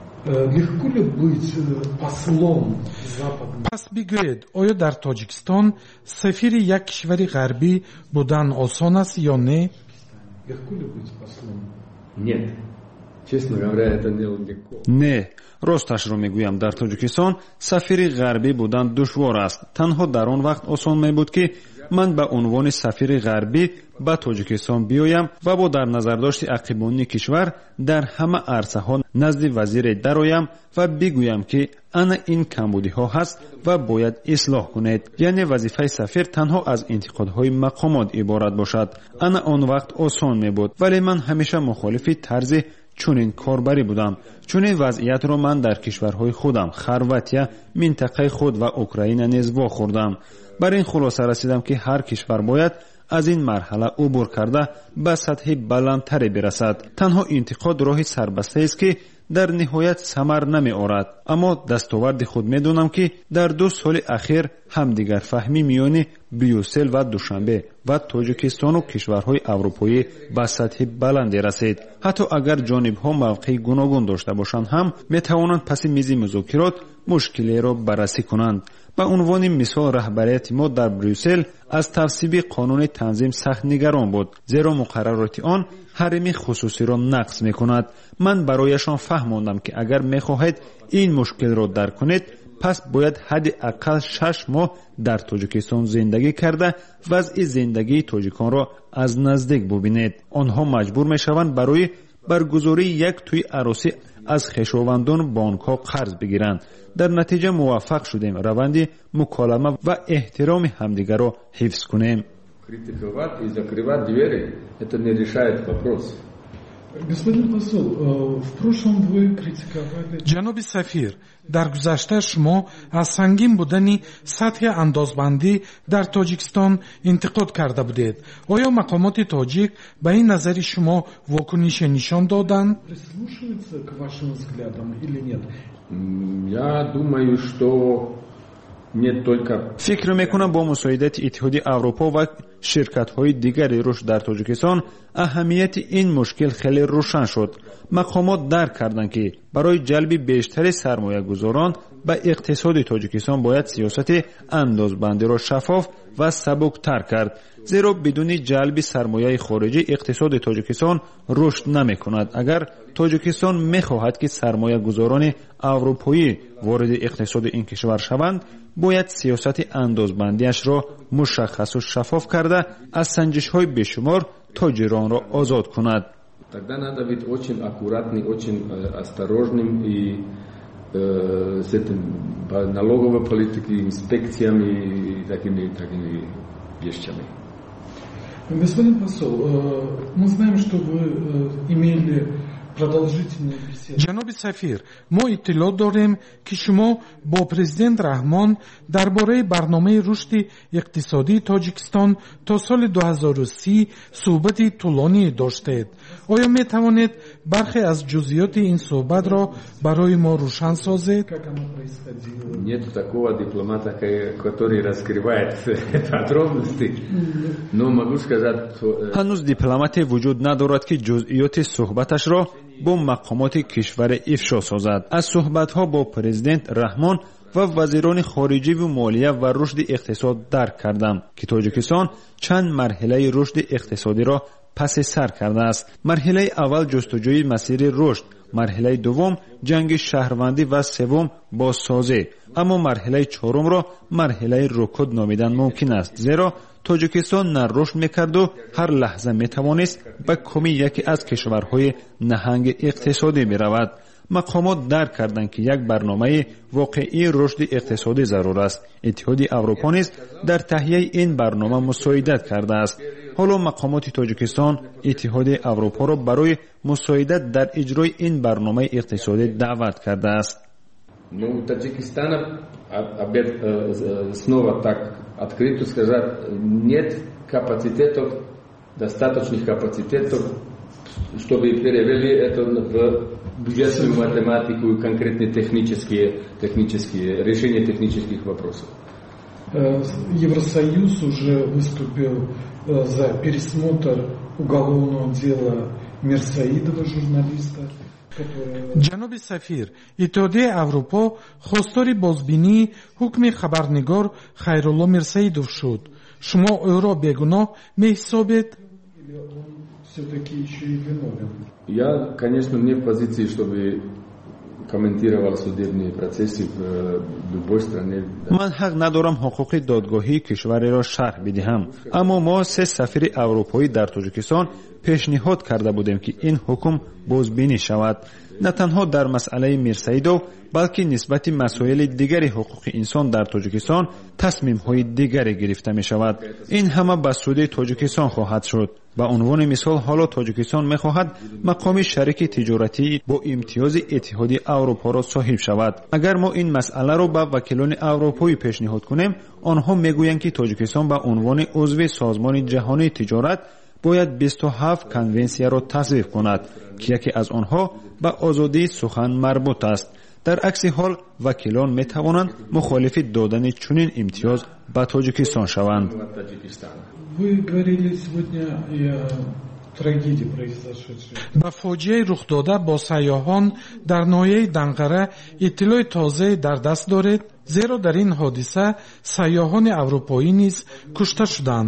Легко ли быть послом Запада? Пас бигӯед, оё дар Тоҷикистон сафири як кишвари ғарбӣ будан осон аст ё не? Легко ли быть послом? Нет. Честно говоря, это нелегко. Не, росташро мегӯям, дар Тоҷикистон сафири ғарбӣ будан душвор аст. Танҳо дар он вақт осон мебуд ки ман ба унвони сафири ғарбӣ ба Тоҷикистон биёям ва бо дар назардошти ақибонии кишвар дар ҳама арсаҳо назди вазире дароям ва бигӯям ки ана ин камбудиҳо ҳаст ва бояд ислоҳ кунед. яъне вазифаи сафир танҳо аз интиқодҳои мақомот иборат бошад. ана он вақт осон мебуд, вале ман ҳамеша мухолифи тарзи чунин корбарӣ будам. чунин вазъиятро ман дар кишварҳои худам, Хорватия, минтақаи худ ва Украина низ вохӯрдам. бар ин хулоса расидам ки ҳар кишвар бояд аз ин марҳала убур карда ба сатҳи баландтаре бирасад. танҳо интиқод роҳи сарбастаест ки дар ниҳоят самар намеорад. аммо дастоварди худ медонам ки дар ду соли ахир ҳамдигарфаҳмӣ миёни Брюссел ва Душанбе ва Тоҷикистону кишварҳои аврупоӣ ба сатҳи баланде расид. ҳатто агар ҷонибҳо мавқеи гуногун дошта бошанд ҳам метавонанд паси мизи музокирот мушкилеро баррасӣ кунанд. ба унвони мисол раҳбарияти мо дар Брюссел аз тавсиби қонуни танзим сахт нигарон буд, зеро муқаррароти он ҳарими хусусиро нақс мекунад. ман барояшон фаҳмондам ки агар мехоҳед ин мушкилро дарк кунед, пас бояд ҳадди аққал шаш моҳ дар Тоҷикистон зиндагӣ карда вазъи зиндагии тоҷиконро аз наздик бубинед. онҳо маҷбур мешаванд барои баргузории як тӯи аросӣ аз хешовандону бонкҳо қарз бигиранд. дар натиҷа муваффақ шудем раванди муколама ва эҳтироми ҳамдигарро ҳифз кунем. Критиковать и закрывать двери – это не решает вопрос. Господин посол, в прошлом вы критиковали... ҷаноби сафир, дар гузашта шумо аз сангин будани сатҳи андозбандӣ дар Тоҷикистон интиқод карда будед. оё мақомоти тоҷик ба ин назари шумо вокунише нишон доданд? Прислушиваются к вашим взглядам или нет? Я думаю, что нет только... фикр мекунам бо мусоидати иттиҳоди аврупо ва ширкатҳои дигари рушд дар Тоҷикистон аҳамияти ин мушкил хеле рӯшан шуд. мақомот дарк карданд ки барои ҷалби бештари сармоягузорон ба иқтисоди Тоҷикистон бояд сиёсати андозбандиро шаффоф ва сабуктар кард, зеро бидуни ҷалби сармояи хориҷӣ иқтисоди Тоҷикистон рушд намекунад. агар Тоҷикистон мехоҳад ки сармоягузорони аврупоӣ вориди иқтисоди ин кишвар шаванд, бояд сиёсати андозбандиашро мушаххасу шаффоф карда аз санҷишҳои бешумор тоҷиронро озод кунад. Тогда надо быть очень аккуратным, очень осторожным и э, с этим по налоговой политике, инспекциями и такими, такими вещами. Господин посол, мы знаем, что вы имели продолжительные беседы. ҷаноби сафир, мо иттилоъ дорем ки шумо бо президент Раҳмон дар бораи барномаи рушди иқтисодии Тоҷикистон то соли ду ҳазору си суҳбати тӯлоние доштед. оё метавонед бархе аз ҷузъиёти ин суҳбатро барои мо рӯшан созед? Нет такого дипломата, который раскрывает подробности, но могу сказать... ҳанӯз дипломате вуҷуд надорад ки ҷузъиёти суҳбаташро бо мақомоти кишваре ифшо созад. аз суҳбатҳо бо президент Раҳмон ва вазирони хориҷиву молия ва рушди иқтисод дарк кардам ки Тоҷикистон чанд марҳилаи рушди иқтисодиро پس سر کرده است. مرحله اول جستجوی مسیر رشد، مرحله دوم جنگ شهروندی و سوم بازسازی. اما مرحله چهارم را مرحله رکود نامیدن ممکن است، زیرا تاجیکستان نه رشد میکرد و هر لحظه میتوانست به کمی یکی از کشورهای نهنگ اقتصادی برود. مقامات درک کردند که یک برنامه واقعی رشد اقتصادی ضرور است. اتحادیه اروپا نیز در تهیه این برنامه مساعدت کرده است. حالا مقامات تاجیکستان اتحادیه اروپا را برای مساعدت در اجرای این برنامه اقتصادی دعوت کرده است. Ну, Таджикистана опять снова так открыто сказать, нет капацитетов, достаточных капацитетов, чтобы перевели это в бюджетную математику и конкретные технические, технические решения технических вопросов. Евросоюз уже выступил за пересмотр уголовного дела Мирсаидова, журналиста. ҷаноби сафир, иттиҳодияи аврупо хостори бозбинии ҳукми хабарнигор Хайрулло Мирсаидов шуд. шумо ӯро бегуноҳ меҳисобед? Я, конечно, не в позиции, чтобы комментировал судебные процессы в любой стране. من حق ندارم حقوق دادگاهی کشوری را شرح بدهم، اما ما سه سفیر اروپایی در تاجیکستان پیشنهاد کرده بودیم که این حکم بازبینی شود، نه تنها در مسئله میرسایدوف بلکه نسبت مسائل دیگر حقوق انسان در تاجیکستان تصمیم‌های دیگری گرفته می شود. این همه به سود تاجیکستان خواهد شد. به عنوان مثال حالا تاجیکستان می خواهد مقام شریک تجارتی با امتیاز اتحادیه اروپا را صاحب شود. اگر ما این مسئله را به وکیلان اروپایی پیشنهاد کنیم، آنها میگویند که تاجیکستان به عنوان عضو سازمان جهانی تجارت باید بیست و هفت کنونسیا را تصویب کند که یکی از آنها به آزادی سخن مربوط است. در عکس حال وکیلان می توانند مخالف دادن چنین امتیاز به تاجیکستان شوند. ба фоҷиаи рухдода бо сайёҳон дар ноҳияи Данғара иттилои тозае дар даст доред, зеро дар ин ҳодиса сайёҳони аврупоӣ низ кушта шуданд.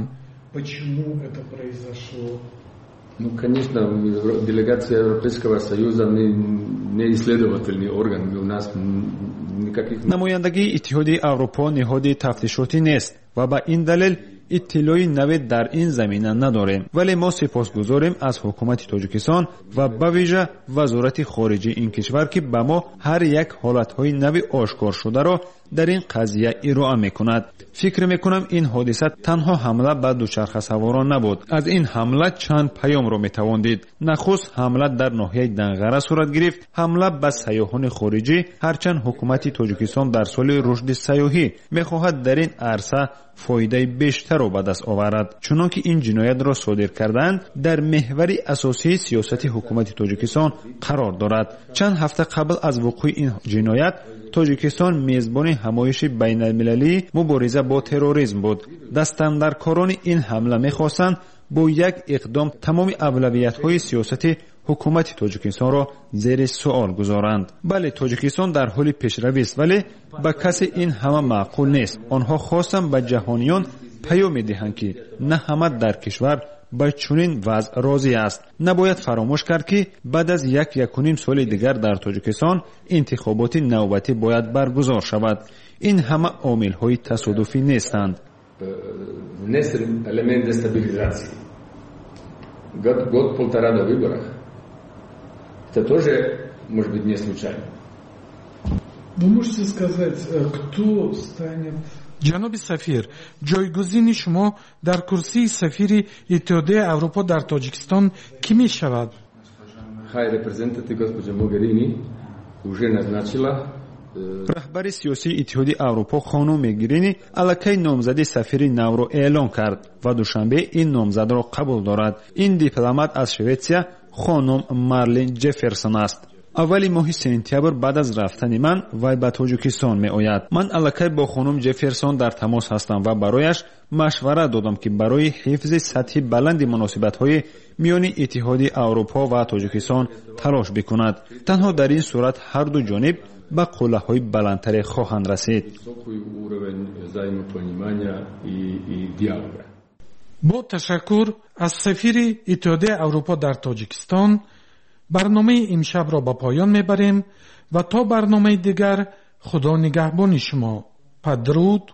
Ну, конечно, делегация Европейского Союза не, не исследовательный орган, у нас никаких... намояндагии иттиҳодияи Аврупо ниҳоди тафтишотӣ нест ва ба ин далел иттилои наве дар ин замина надорем, вале мо сипосгузорем аз ҳукумати Тоҷикистон ва ба вижа вазорати хориҷии ин кишвар ки ба мо ҳар як ҳолатҳои нави ошкоршударо дар ин қазия ироа мекунад. фикр мекунам ин ҳодиса танҳо ҳамла ба дучархасаворон набуд. аз ин ҳамла чанд паёмро метавон дид. нахуст ҳамла дар ноҳияи Данғара сурат гирифт, ҳамла ба сайёҳони хориҷӣ, ҳарчанд ҳукумати Тоҷикистон дар соли рушди сайёҳӣ мехоҳад дар ин арса фоидаи бештарро ба даст оварад. чунон ки ин ҷиноятро содир кардаанд дар меҳвари асосии сиёсати ҳукумати Тоҷикистон қарор дорад. чанд ҳафта қабл аз вуқӯи ин ҷиноят Тоҷикистон мезбони ҳамоиши байналмилалии мубориза бо терроризм буд. дастандаркорони ин ҳамла мехостанд бо як иқдом тамоми авлавиятҳои сиёсати ҳукумати Тоҷикистонро зери суол гузоранд. бале Тоҷикистон дар ҳоли пешравист, вале ба каси ин ҳама маъқул нест. онҳо хостанд ба ҷаҳониён паёме диҳанд ки на ҳама дар кишвар ба чунин вазъ розӣ аст. набояд фаромӯш кард ки баъд аз як якуним соли дигар дар Тоҷикистон интихоботи навбатӣ бояд баргузор шавад. ин ҳама омилҳои тасодуфӣ нестанд. Внесен элемент дестабилизации. Год, год-полтора до выборов. Это тоже, может быть, не случайно. Вы можете сказать, кто станет... ҷаноби сафир, ҷойгузини шумо дар курсии сафири иттиҳодияи Аврупо дар Тоҷикистон кӣ мешавад? Хай репрезентатив госпожа Могерини уже назначила раҳбари сиёсии иттиҳодияи Аврупо хонум Могерини аллакай номзади сафири навро эълон кард ва душанбе ин номзадро қабул дорад. ин дипломат аз Шветсия хонум Марлин Ҷефферсон аст. аввали моҳи сентябр баъд аз рафтани ман вай ба Тоҷикистон меояд. ман аллакай бо хонум Ҷефферсон дар тамос ҳастам ва барояш машвара додам ки барои ҳифзи сатҳи баланди муносибатҳои миёни иттиҳодияи Аврупо ва Тоҷикистон талош бикунад. танҳо дар ин сурат ҳарду ҷониб ба қуллаҳои баландтаре хоҳанд расид. با تشکر از سفیر اتحادیه اروپا در تاجیکستان برنامه امشب را به پایان میبریم و تا برنامه دیگر خدا نگهبان شما. بدرود.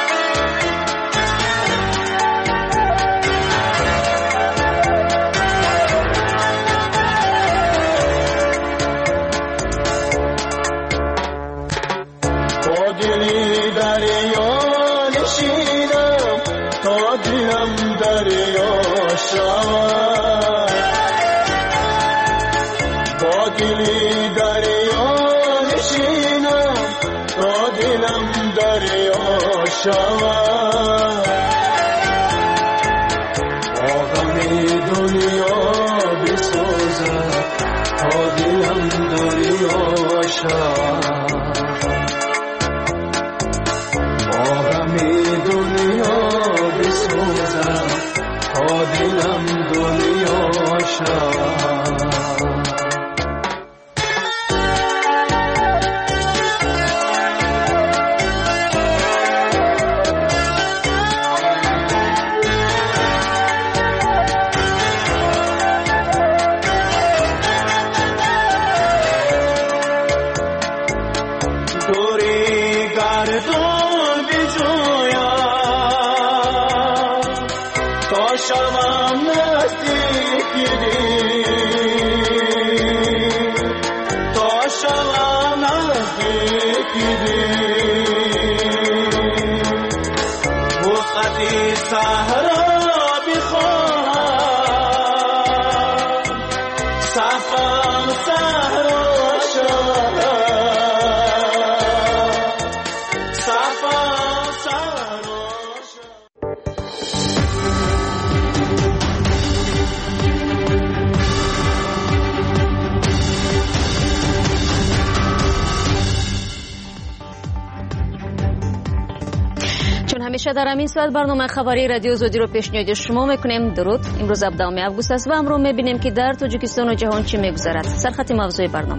همیشه در همین ساعت برنامه خبری رادیو آزادی رو پیشنهاد شما میکنیم. درود. امروز هفدهم آگوست است و امروز میبینیم که در تاجیکستان و جهان چی میگذرد. سرخط موضوع برنامه: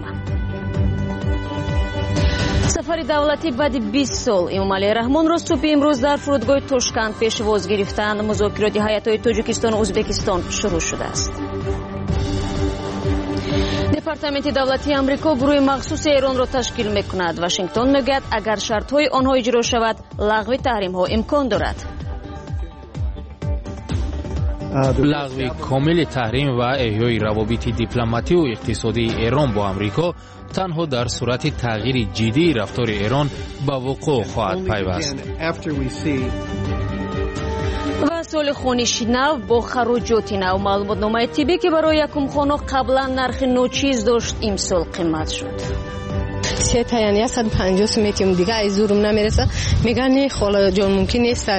سفر دولتی بعد بیست سال امامعلی رحمان را صبح امروز در فرودگاه توشکند پیشواز گرفتند. مذاکرات هیئت‌های تاجیکستان و ازبکستان شروع شده است. دپارتمنت دولتی آمریکا گروه مخصوص ایران را تشکیل میکند. واشنگتن میگوید اگر شرط‌های آنها اجرا شود لغو تحریم‌ها امکان دارد. لغو کامل تحریم و احیای روابط دیپلماتی و اقتصادی ایران با آمریکا تنها در صورت تغییر جدی رفتار ایران به وقوع خواهد پیوست. و سال خونش نو با خراجات نو معلوماتنامه طبی که برای یکم خانه قبلا نرخ نوچیز داشت امسال قیمت شد. سه تا یعنی صد و پنجاه سومیتیم دیگه از زورم نمیرسه. میگن نه خاله جان ممکن نیست.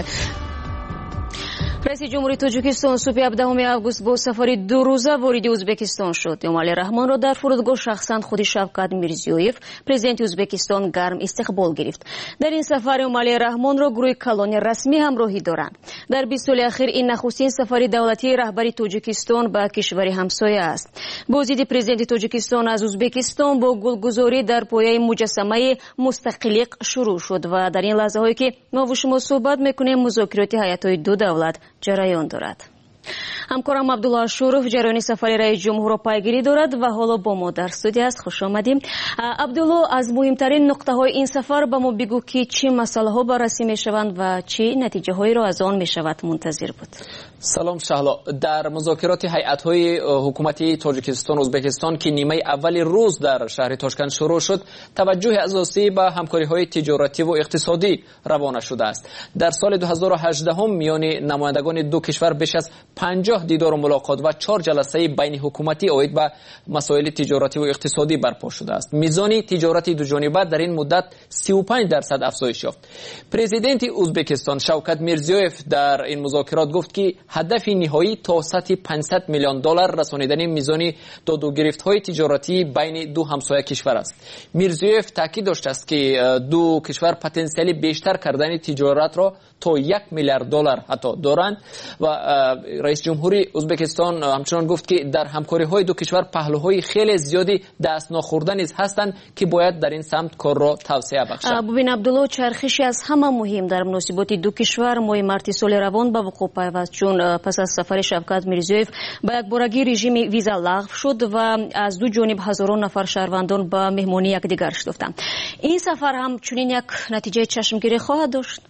رئیس جمهوری تاجیکستان صبح هفدهم آگوست با سفر دو روزه وارد ازبکستان شد. امامعلی رحمان را در فرودگاه شخصا خود شوکت میرزیویف پرزیدنت ازبکستان گرم استقبال گرفت. در این سفر امامعلی رحمان را گروه کلان رسمی همراهی دارند. در بیست سال اخیر این نخستین سفر دولتی رهبری تاجیکستان به کشور همسایه است. بازدید پرزیدنت تاجیکستان از ازبکستان با گلگذاری در پایه مجسمه مستقلیق شروع شد و در این لحظه هایی که ما و شما صحبت میکنیم مذاکرات هیئت‌های دو دولت جریان دارد. همکارم عبدالله شورف جریان سفر رئیس جمهور را پیگیری دارد و حالا با ما در استودیو است. خوش آمدیم. عبدالله، از مهمترین نقطه های این سفر به ما بگو که چه مسئله ها بررسی می شوند و چه نتیجه هایی را از آن می شود منتظر بود. سلام شهلا. در مذاکرات هیئت های حکومتی تاجیکستان و ازبکستان که نیمه اول روز در شهر تاشکند شروع شد، توجه اساسی به همکاری های تجارتی و اقتصادی روانه شده است. در سال دو هزار و هجده میان نمایندگان دو کشور بیش از پنجاه دیدار و ملاقات و چهار جلسه بین حکومتی آید به مسائل تجارتی و اقتصادی برپا شده است. میزان تجارت دو جانبه در این مدت سی و پنج درصد افزایش یافت. پرزیدنت ازبکستان شوکت میرزیویف در این مذاکرات گفت که هدف نهایی تا سطح پانصد میلیون دلار رسانیدن میزان داد و گرفت‌های تجارتی بین دو همسایه کشور است. میرزیویف تاکید داشته است که دو کشور پتانسیل بیشتر کردن تجارت را تا یک میلیارد دلار حتی دارند و رئیس جمهوری ازبکستان همچنان گفت که در همکاری های دو کشور پهلوهای خیلی زیادی دست ناخورده نیز هستند که باید در این سمت کار را توسعه بخشند. ببین عبدالله، چرخشی از همه مهم در مناسبات دو کشور ماه مارت سال روان به وقوع پیوست، چون پس از سفر شوکت میرزیویف به یکبارگی رژیم ویزا لغو شد و از دو جانب هزاران نفر شهروندان به مهمانی یکدیگر شتافتند. این سفر هم چنین یک نتیجه چشمگیری خواهد داشت.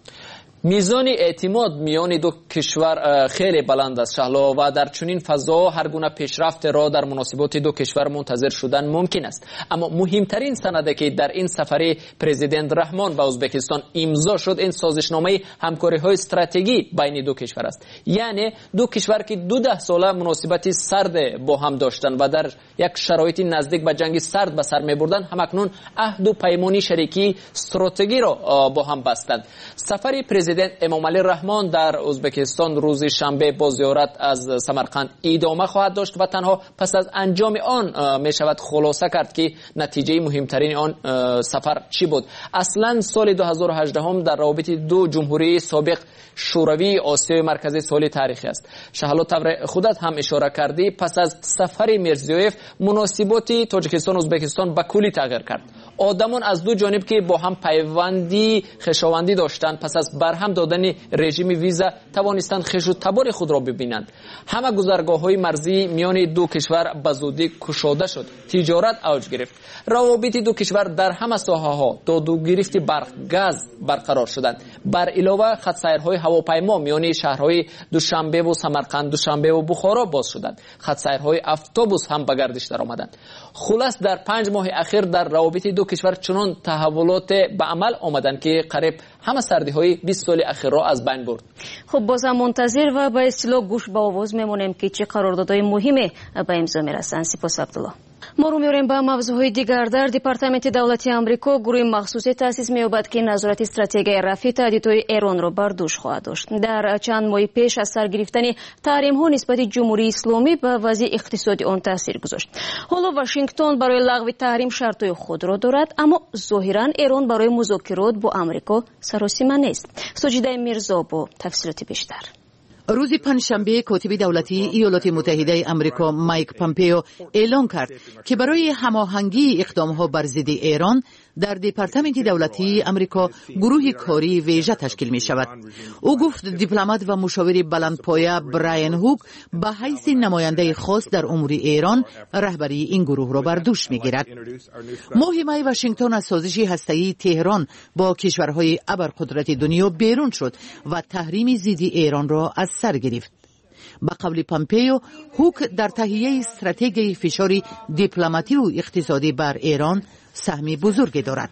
میزان اعتماد میان دو کشور خیلی بلند است شهلا و در چنین فضا هر گونه پیشرفت را در مناسبات دو کشور منتظر شدن ممکن است. اما مهمترین سند که در این سفر پرزیدنت رحمان به ازبکستان امضا شد این سازشنامه همکاری های استراتژی بین دو کشور است. یعنی دو کشور که دو ده ساله مناسبت سرد با هم داشتند و در یک شرایط نزدیک به جنگ سرد به سر می‌بردند، همکنون عهد و پیمانی شریکی استراتژی را با هم بستند. سفر پرزیدنت امامعلی رحمان در ازبکستان روز شنبه با زیارت از سمرقند ادامه خواهد داشت و تنها پس از انجام آن می شود خلاصه کرد که نتیجه مهمترین آن سفر چی بود. اصلا سال دو هزار و هجده هم در روابط دو جمهوری سابق شوروی آسیای مرکزی سال تاریخی است. شهلا طور خودت هم اشاره کردی پس از سفر میرزیویف مناسبات تاجیکستان و ازبکستان به کلی تغییر کرد. آدمان از دو جانب که با هم پیوندی خویشاوندی داشتند پس از برهم دادن رژیم ویزا توانستند خویش و تبار خود را ببینند. همه گذرگاه‌های مرزی میان دو کشور به زودی گشوده شد. تجارت اوج گرفت. روابط دو کشور در همه ساحه‌ها داد و گرفت برق، گاز برقرار شدند. بر علاوه خط سیرهای هواپیما میان شهرهای دوشنبه و سمرقند، دوشنبه و بخارا باز شدند. خط سیرهای اتوبوس هم به گردش درآمدند. خلاص در پنج ماه اخیر در روابط دو کشور چنان تحولات به عمل آمدند که قریب همه سردی های بیست سال اخیر را از بین برد. خب بازم منتظر و به اصطلاح گوش به آواز میمونیم که چه قراردادهای مهمی به امضا میرسند. سپاس عبدالله. ما رو میاریم به موضوعهای دیگر. در دپارتمنت دولتی آمریکا گروه مخصوصی تأسیس می‌یابد که نظارت استراتژی رفع تهدیدهای ایران را بر دوش خواهد داشت. در چند ماه پیش از سر گرفتن تحریم‌ها نسبت جمهوری اسلامی به وضع اقتصادی آن تاثیر گذاشت. حالا واشنگتن برای لغو تحریم شرط‌های خود را دارد، اما ظاهراً ایران برای مذاکرات با آمریکا سراسیمه نیست. سجیده میرزا با تفصیلات بیشتر. روز پنجشنبه کاتب دولتی ایالات متحده آمریکا مایک پامپیو اعلام کرد که برای هماهنگی اقدام‌ها بر ضد ایران در دپارتمنت دولتی آمریکا گروه کاری ویژه تشکیل می شود. او گفت دیپلمات و مشاور بلندپایه براین هوک به حیث نماینده خاص در امور ایران رهبری این گروه را بر دوش می گیرد. ماه می واشنگتن از سازش هسته‌ای تهران با کشورهای ابرقدرت دنیا بیرون شد و تحریم ضد ایران را از سر گرفت. با قول پامپیو، هوک در تهیه استراتژی فشار دیپلماتی و اقتصادی بر ایران سهمی بزرگی دارد.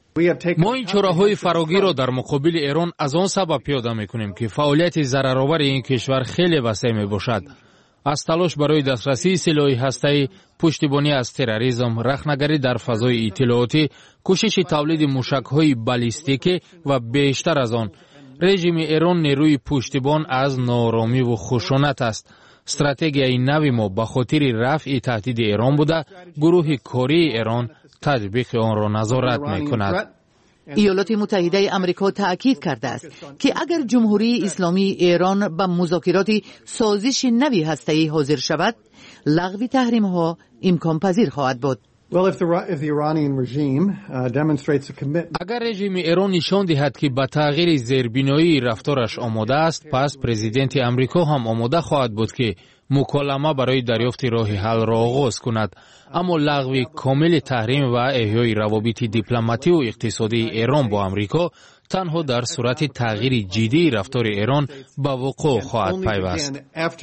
ما این چراهای فراگیر را در مقابل ایران از آن سبب پیاده میکنیم که فعالیت ضررآور این کشور خیلی وسیع می باشد. از تلاش برای دسترسی سلاح هسته‌ای، پشتیبانی از تروریسم، رخنه‌گری در فضای اطلاعاتی، کوشش تولید موشک‌های بالستیکی و بیشتر از آن، رژیم ایران نیروی پشتیبان از نارامی و خشونت است. استراتژی نوی ما به خاطر رفع تهدید ایران بوده، گروه کاری ایران تطبیق آن را نظارت می‌کند. ایالات متحده آمریکا تأکید کرده است که اگر جمهوری اسلامی ایران به مذاکرات سازش نوی هسته‌ای حاضر شود، لغو تحریم‌ها امکان پذیر خواهد بود. اگر رژیم ایران نشان دهد که به تغییر زیربنایی رفتارش آماده است، پس پرزیدنت آمریکا هم آماده خواهد بود که مکالمه برای دریافت راه حل را آغاز کند. اما لغو کامل تحریم و احیای روابط دیپلماتی و اقتصادی ایران با آمریکا تنها در صورت تغییر جدی رفتار ایران به وقوع خواهد پیوست.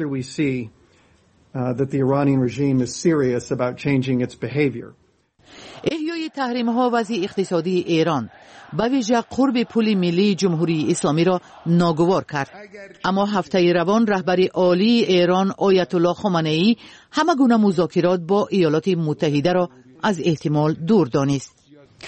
احیای تحریم‌ها وضع اقتصادی ایران به ویژه قرب پول ملی جمهوری اسلامی را ناگوار کرد. اما هفته روان رهبر عالی ایران آیت الله خامنه‌ای همه گونه مذاکرات با ایالات متحده را از احتمال دور دانست.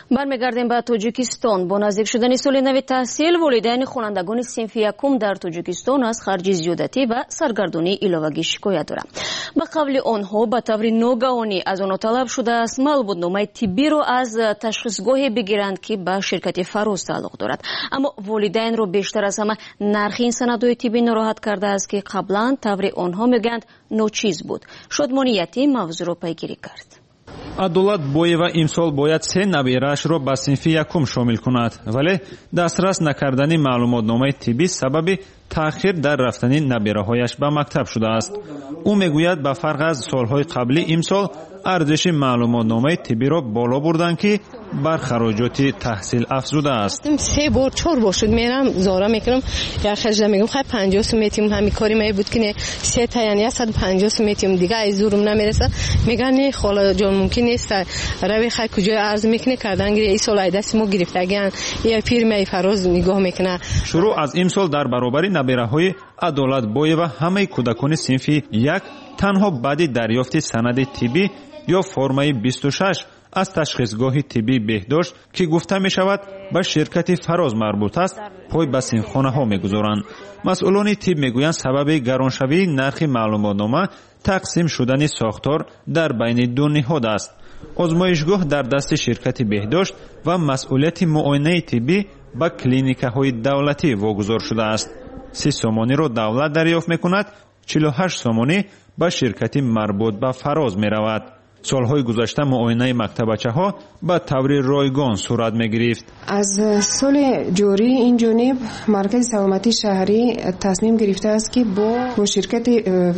برمیگردیم به تاجیکستان. با نزدیک شدن سال نو تحصیل، والدین خوانندگان صنف یکم در تاجیکستان از خرج زیادتی و سرگردانی علاوگی شکایت دارند. به قول آنها به طور ناگهانی از آنها طلب شده است معلوماتنامه طبی را از تشخیصگاهی بگیرند که به شرکت فراز تعلق دارد. اما والدین را بیشتر از همه نرخ این سندهای طبی ناراحت کرده است که قبلا طور آنها میگند ناچیز بود. شادمانی یتیم موضوع را پیگیری کرد. адулат боева имсол бояд се набираашро ба синфи якум шомил кунад, вале дастрас накардани маълумотномаи тиббӣ сабаби таъхир дар рафтани набираҳояш ба мактаб шудааст. ӯ мегӯяд ба фарқ аз солҳои қаблӣ имсол арзиши маълумотномаи тиббиро боло бурданд ки бар хароҷоти таҳсил афзудааст. се бор чор бор шуд мерам зора мекунам, як хажда мегум хай панҷоҳ сум метиҳум, ҳами кори май буд ки не се таяни сад панҷоҳ сум метиҳум, дига ай зурум намереса. меган не хола ҷон мумкин нест рави хай куҷои арз мекуне кардан гире ин сол ай дасти мо гирифтагиан я фирмаи фароз нигоҳ мекуна. шурӯъ аз имсол дар баробари набираҳои адолат боева ҳамаи кӯдакони синфи як танҳо баъди дарёфти санади тиббӣ ё формаи бисту шаш аз ташхисгоҳи тиббии беҳдошт ки гуфта мешавад ба ширкати фароз марбут аст, пой ба синфхонаҳо мегузоранд. масъулони тиб мегӯянд сабаби гароншавии нархи маълумотнома тақсим шудани сохтор дар байни ду ниҳод аст. озмоишгоҳ дар дасти ширкати беҳдошт ва масъулияти муоинаи тиббӣ ба клиникаҳои давлатӣ вогузор шудааст. си сомониро давлат дарёфт мекунад, чилу ҳашт сомонӣ ба ширкати марбут ба фароз меравад. солҳои гузашта муоинаи мактабачаҳо ба таври ройгон сурат мегирифт. аз соли ҷорӣ ин ҷониб маркази саломатии шаҳрӣ тасмим гирифтааст ки бо бо ширкати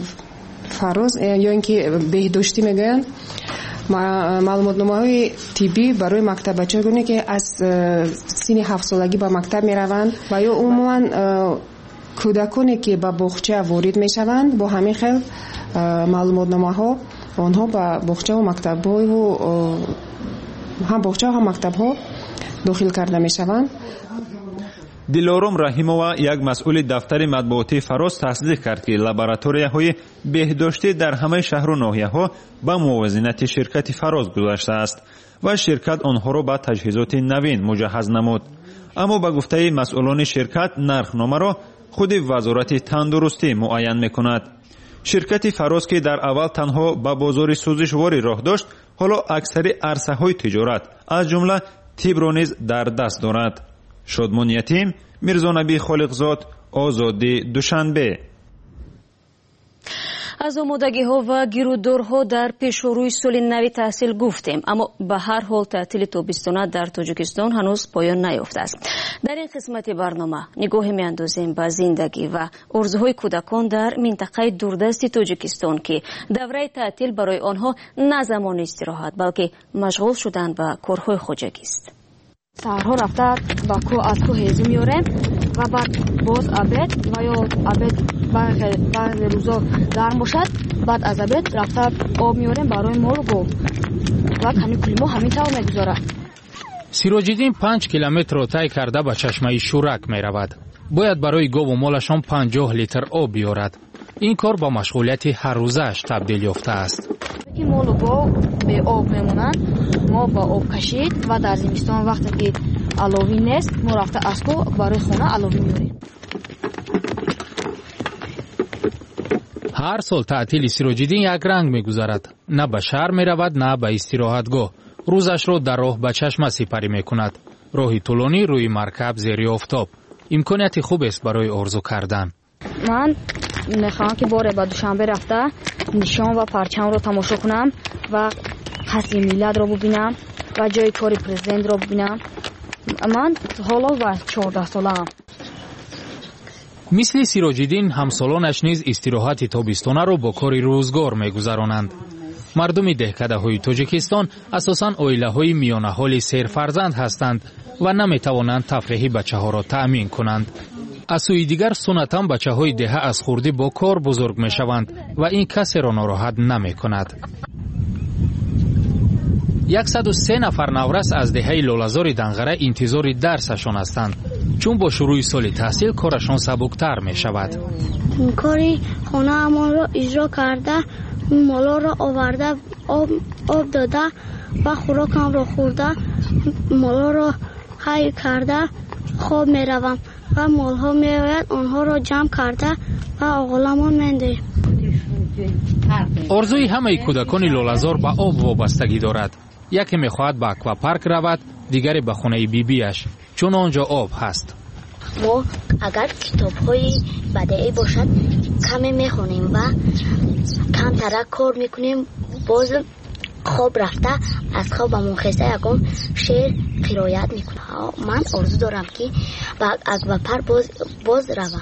фароз ё ин ки беҳдоштӣ мегӯянд маълумотномаҳои тиббӣ барои мактабачагоне ки аз синни ҳафтсолагӣ ба мактаб мераванд ва ё умуман кӯдаконе ки ба боғча ворид мешаванд бо ҳамин хел маълумотномаҳо онҳо ба боғчаву мактабҳои ҳам боғча ҳам мактабҳо дохил карда мешаванд. дилором раҳимова, як масъули дафтари матбуотии фароз тасдиқ кард ки лабораторияҳои беҳдоштӣ дар ҳамаи шаҳру ноҳияҳо ба мувозинати ширкати фароз гузаштааст ва ширкат онҳоро ба таҷҳизоти навин муҷаҳҳаз намуд. аммо ба гуфтаи масъулони ширкат нархномаро худи вазорати тандурустӣ муайян мекунад. ширкати фароз ки дар аввал танҳо ба бозори сӯзишворӣ роҳ дошт, ҳоло аксари арсаҳои тиҷорат аз ҷумла тибро низ дар даст дорад. шодмон ятим, мирзонаби холиқзод, озодӣ, душанбе. аз омодагиҳо ва гирӯддорҳо дар пешорӯи соли нави таҳсил гуфтем, аммо ба ҳар ҳол таътили тобистона дар тоҷикистон ҳанӯз поён наёфтааст. дар ин қисмати барнома нигоҳе меандозем ба зиндагӣ ва орзуҳои кӯдакон дар минтақаи дурдасти тоҷикистон ки давраи таътил барои онҳо на замони истироҳат, балки машғул шудан ба корҳои хоҷагист. саҳрҳо рафта ба кӯҳ аз кӯҳ ҳезу меорем ва баъд боз абед ва ё абед баъзе рӯзо гарм бошад, баъд аз абед рафта об меорем барои молу гов ва ҳамин пули мо ҳамин тавр мегузорад. сироҷиддин панҷ километрро тай карда ба чашмаи шӯрак меравад. бояд барои гову молашон панҷоҳ литр об биёрад. ин кор ба машғулияти ҳаррӯзааш табдил ёфтааст. ки молу гов бе об мемонанд, мо ба об кашид ва дар зимистон вақте ки аловӣ нест, мо рафта аз кӯҳ барои хона аловӣ меорем. ҳар сол таътили сироҷиддин як ранг мегузарад. на ба шаҳр меравад, на ба истироҳатгоҳ. рӯзашро дар роҳ ба чашма сипарӣ мекунад. роҳи тӯлонӣ рӯи маркаб зери офтоб. имконияти хубест барои орзу кардан. ман мехоҳам ки боре ба душанбе рафта нишон ва парчамро тамошо кунам ва қасри миллатро бубинам ва ҷои кори президентро бубинам. ман ҳоло ва чордаҳ солаам. мисли сироҷиддин ҳамсолонаш низ истироҳати тобистонаро бо кори рӯзгор мегузаронанд. мардуми деҳкадаҳои тоҷикистон асосан оилаҳои миёнаҳоли серфарзанд ҳастанд ва наметавонанд тафреҳи бачаҳоро таъмин кунанд. аз сӯи дигар сунатан бачаҳои деҳа аз хурдӣ бо кор бузург мешаванд ва ин касеро нороҳат намекунад. яксаду се нафар наврас аз деҳаи лолазори данғара интизори дарсашон ҳастанд, чун бо шурӯи соли таҳсил корашон сабуктар мешавад. кори хонаамонро иҷро карда молоро оварда آب, آب داده و خوراکم را خورده مالا را خیر کرده خواب می روم و مال ها می آید آنها را جمع کرده و آغلمان منده. آرزوی همه کودکان لاله‌زار به آب وابستگی دارد. یکی میخواهد به اکواپارک رود، دیگری به خانه بیبیش، چون آنجا آب هست. ما اگر کتاب های بدیعی باشد کمی میخونیم و کم ترک کار میکنیم، باز خواب رفته از خواب همون خسته یکم شعر قرائت میکنم. من آرزو دارم که به اکواپارک باز, باز روم.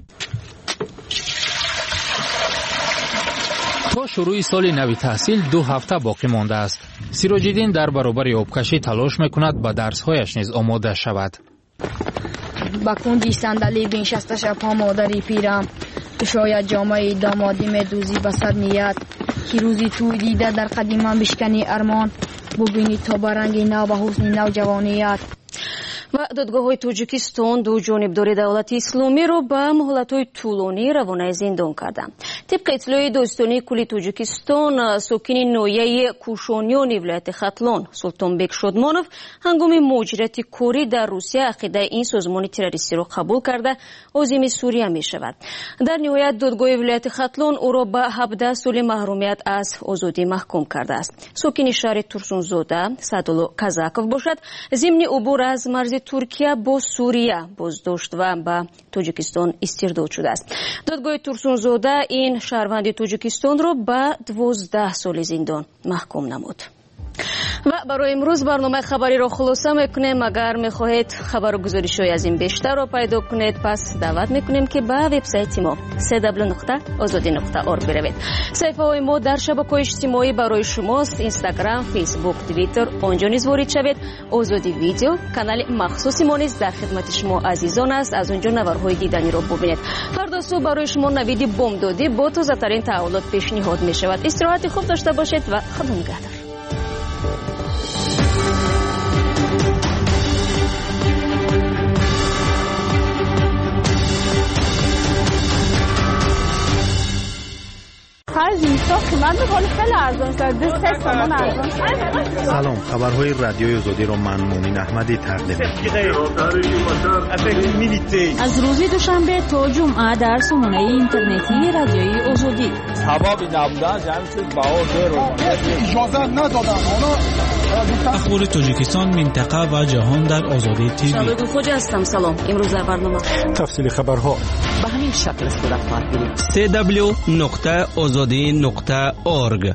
تا شروع سال نوی تحصیل دو هفته باقی مانده است. سیراج‌الدین در برابر آبکشی تلاش میکند به درس‌هایش نیز آماده شود. با کنجی صندلی بنشسته شب مادری پیرم، شاید جامعه دامادی میدوزی به صد نیت، که روزی توی دیده در قدیمم بشکنی ارمان، ببینی تا برنگی نو و حسنی نو جوانیت. و دادگاه‌های توجیکستان دو جانبداری دولت اسلامی رو به مهلت‌های طولانی روانه زندان کردند. طبق اطلاع دوستانی کلی توجیکستان، ساکن ناحیه کوشانیان ولایت ختلان سلطانبک شادمانوف هنگام مهاجرت کاری در روسیه عقیده این سازمان تروریستی را قبول کرده عازم سوریه می شود. در نهایت دادگاه ولایت ختلان او را به هفده سال محرومیت از آزادی محکوم کرده است. ساکن شهر تورسونزاده سادولو کازاکوف باشد، ضمن عبور از مرز ترکیه با سوریه بازداشت و به توجیکستان استرداد شده است. دادگاه تورسونزاده این شهروند توجیکستان را به دوازده سال زندان محکوم نمود. و برای امروز برنامه خبری را خلاصه میکنیم. اگر میخواهید خبر و گزارش‌های از این بیشتر را پیدا کنید، پس دعوت میکنیم که به وبسایت ما سی دبلیو نقطه آزادی نقطه اورگ بروید. صفحه های ما در شبکه‌های اجتماعی برای شماست: اینستاگرام، فیسبوک، توییتر. آنجا نیز وارد شوید. آزادی ویدیو کانال مخصوصی ما نیز در خدمت شما عزیزان است. از اونجا نوارهای دیدنی را ببینید. فردا صبح برای شما نوید بامدادی با تازه‌ترین تحولات پیشنهاد میشود. استراحت خوب داشته باشید و خدا نگهدار. سلام، خبرهای رادیوی آزادی را من مومن احمدی تقدیم می‌کنم. از روز دوشنبه تا جمعه در سامانه اینترنتی رادیوی آزادی. سبب نبودن جمعیت بهار اجازه ندادن. اخبار تاجیکستان، منطقه و جهان در آزادی تیوی. شباب خوجا هستم. سلام. امروز در برنامه تفصیل خبرها به همین شکل صورت خواهد گرفت. سی دبلیو نقطه آزادی نقطه اورگ.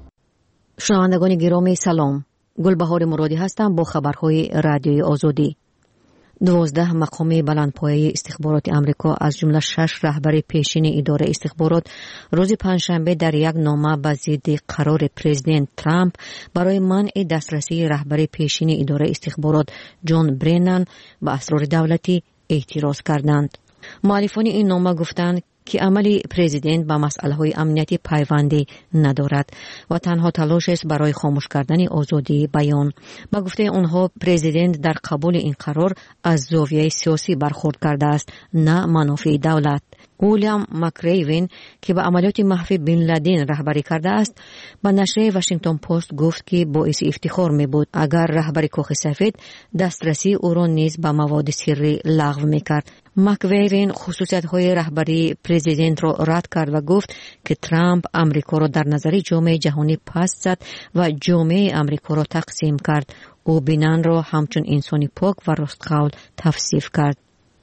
شنوندگان گرامی سلام. گلبهار مرادی هستم با خبرهای رادیوی آزادی. دوازده مقام بلندپایه استخبارات امریکا از جمله شش رهبر پیشین اداره استخبارات روز پنجشنبه در یک نامه به ضد قرار پرزیدنت ترامپ برای منع دسترسی رهبر پیشین اداره استخبارات جان برنن به اسرار دولتی اعتراض کردند. مؤلفان این نامه گفتند که عمل پرزیدنت با مسائل امنیتی پیوندی ندارد و تنها تلاش است برای خاموش کردن آزادی بیان. با گفته آنها پرزیدنت در قبول این قرار از زاویه سیاسی برخورد کرده است، نه منافع دولت. ویلیام مکریوین که به عملیات محو بن لادن رهبری کرده است، به نشریه واشنگتن پست گفت که باعث افتخار می بود اگر رهبر کاخ سفید دسترسی او را نیز به مواد سری لغو می کرد. مکریوین خصوصیت‌های رهبری پرزیدنت را رد کرد و گفت که ترامپ امریکا را در نظر جامعه جهانی پس زد و جامعه امریکا را تقسیم کرد. او بینن را همچون انسانی پاک و راستقول توصیف کرد.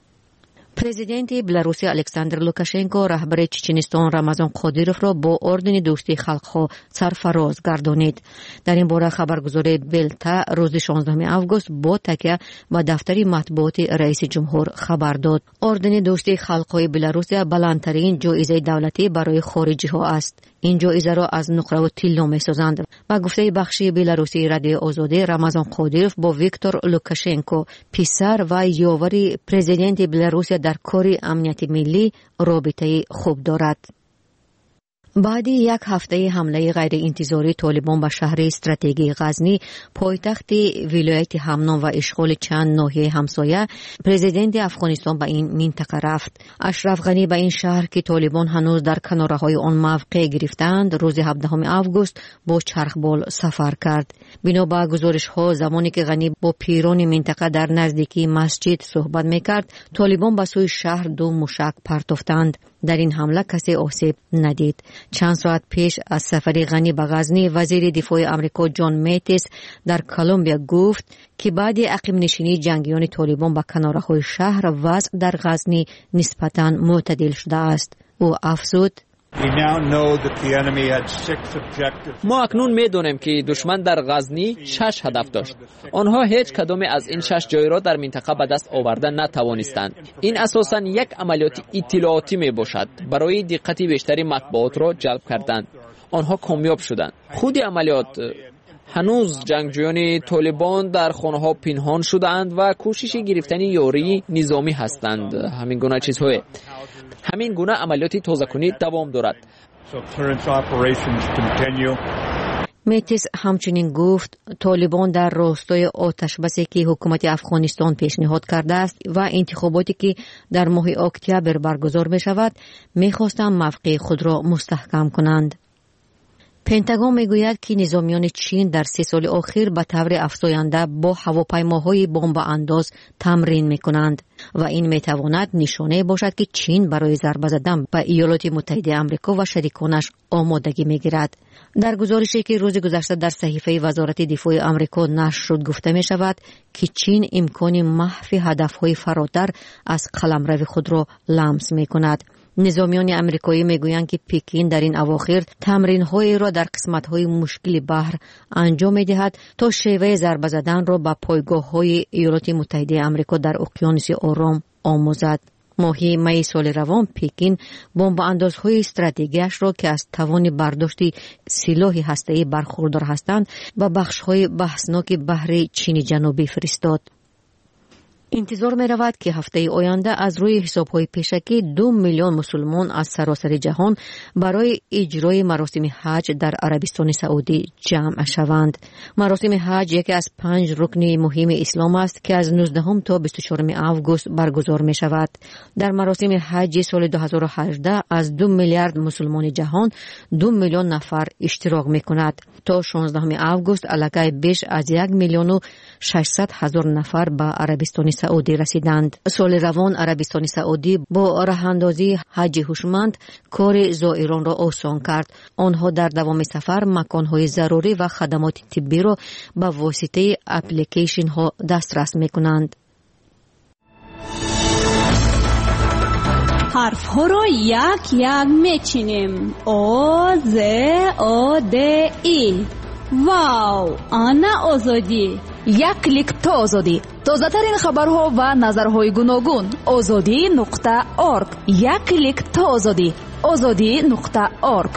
پرزیدنت بلاروسی الکساندر لوکاشنکو رهبر چچنستان رمضان قادیروف را با اردن دوستی خلق‌ها سرفراز گردانید. در این باره خبرگزاری بلتا روز شانزدهم آگوست با تکیه و دفتر مطبوعات رئیس جمهور خبر داد. اردن دوستی خلق‌های بلاروسی بلندترین جایزه دولتی برای خارجی‌ها است. این جایزه را از نقره و تیلو می‌سازند. با گفته بخشی بلاروسی رادیو آزادی، رمضان قادیروف با ویکتور لوکاشنکو پسر و یاور پرزیدنت بلاروس در کار امنیت ملی رابطه خوب دارد. بعد یک هفته حمله غیر انتظاری طالبان به شهر استراتژیک غزنی پایتخت ولایت همدان و اشغال چند ناحیه همسایه، پرزیدنت افغانستان به این منطقه رفت. اشرف غنی به این شهر که طالبان هنوز در کناره‌های آن موقع گرفتند روز هفدهم آگوست با چرخبال سفر کرد. بنا به گزارش‌ها زمانی که غنی با پیران منطقه در نزدیکی مسجد صحبت می‌کرد، طالبان به سوی شهر دو موشک پرتافتند. در این حمله کسی آسیب ندید. چند ساعت پیش از سفر غنی به غزنی وزیر دفاع آمریکا جان میتیس در کلمبیا گفت که بعد عقب نشینی جنگیان طالبان به کناره‌های شهر وضع در غزنی نسبتاً معتدل شده است. او افزود: ما اکنون می‌دانیم که دشمن در غزنی شش هدف داشت. آنها هیچ کدام از این شش جای را در منطقه به دست آوردن نتوانستند. این اساساً یک عملیات اطلاعاتی میباشد. برای دقت بیشتری مطبوعات را جلب کردند. آنها کامیاب شدند. خود عملیات هنوز جنگجویان طالبان در خانه‌ها پنهان شدند و کوشش گرفتن یاری نظامی هستند. همین گونه چیزهای همین گونه عملیاتی تازه‌کنی دوام دارد. میتیس همچنین گفت طالبان در راستای آتشبسی که حکومت افغانستان پیشنهاد کرده است و انتخاباتی که در ماه اکتبر برگزار می شود می خواستند موقع خود را مستحکم کنند. پنتاگون میگوید که نظامیان چین در سه سال اخیر به طور افزاینده با هواپیماهای بمب انداز تمرین میکنند و این میتواند نشانه باشد که چین برای ضربه زدن به ایالات متحده آمریکا و شریکانش آمادگی میگیرد. در گزارشی که روز گذشته در صحیفه وزارت دفاع آمریکا نشر شد گفته می شود که چین امکان محو هدفهای فراتر از قلمرو خود را لمس می کند. نظامیان آمریکایی میگویند که پکین در این اواخر تمرین‌های را در قسمت‌های مشکل بحر انجام می‌دهد تا شیوه ضربه زدن را به پایگاه‌های ایالات متحده آمریکا در اقیانوس آرام آموزد. ماهی می سال روان پکین بمب اندازهای استراتژیکش را که از توان برداشت سلاح هسته‌ای برخوردار هستند به بخش‌های بحثناک بحر چین جنوبی فرستاد. انتظار می رود که هفته آینده از روی حساب‌های پیشکی دو میلیون مسلمان از سراسر جهان برای اجرای مراسم حج در عربستان سعودی جمع شوند. مراسم حج یکی از پنج رکن مهم اسلام است که از نوزدهم تا بیست و چهارم آگوست برگزار می شود. در مراسم حج سال دو هزار و هجده از دو میلیارد مسلمان جهان دو میلیون نفر اشتراک می کند. تا شانزدهم آگوست علاقه بیش از یک میلیون و ششصد هزار نفر به عربستان سعودی رسیدند. سال روان عربستان سعودی با راه اندازی حج هوشمند کار زائران را آسان کرد. آنها در دوام سفر مکانهای ضروری و خدمات طبی را به واسطه اپلیکیشن ها دسترس می کنند. حرف ها را یک یک می چینیم. او ز او د ای. واو، آنا آزادی. یک کلیک تا آزادی. تازه ترین خبرها و نظرهای گوناگون. آزادی نقطه ارگ. یک کلیک تا آزادی. آزادی نقطه ارگ.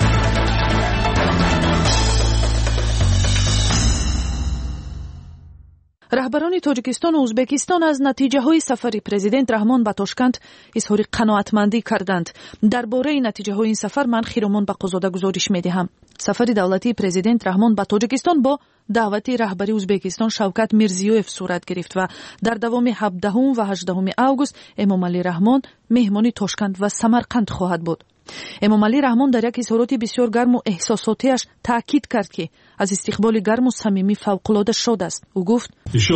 رهبران تاجیکستان و ازبکستان از نتیجه های سفر پرزیدنت رحمان به تاشکند اظهار قناعتمندی کردند. درباره نتیجه های این سفر من خیرمان به قضاده گزارش می دهم. سفر دولتی پرزیدنت رحمان به تاجیکستان با دعوت رهبری ازبکستان شوکت میرزیویف صورت گرفت و در دوام هفدهم و هجدهم آگوست امامعلی رحمان مهمان تاشکند و سمرقند خواهد بود. امامعلی رحمان در یک اظهارات بسیار گرم و احساساتیش تاکید کرد که از استقبال گرم و صمیمی فوق‌العاده شاد است. او گفت: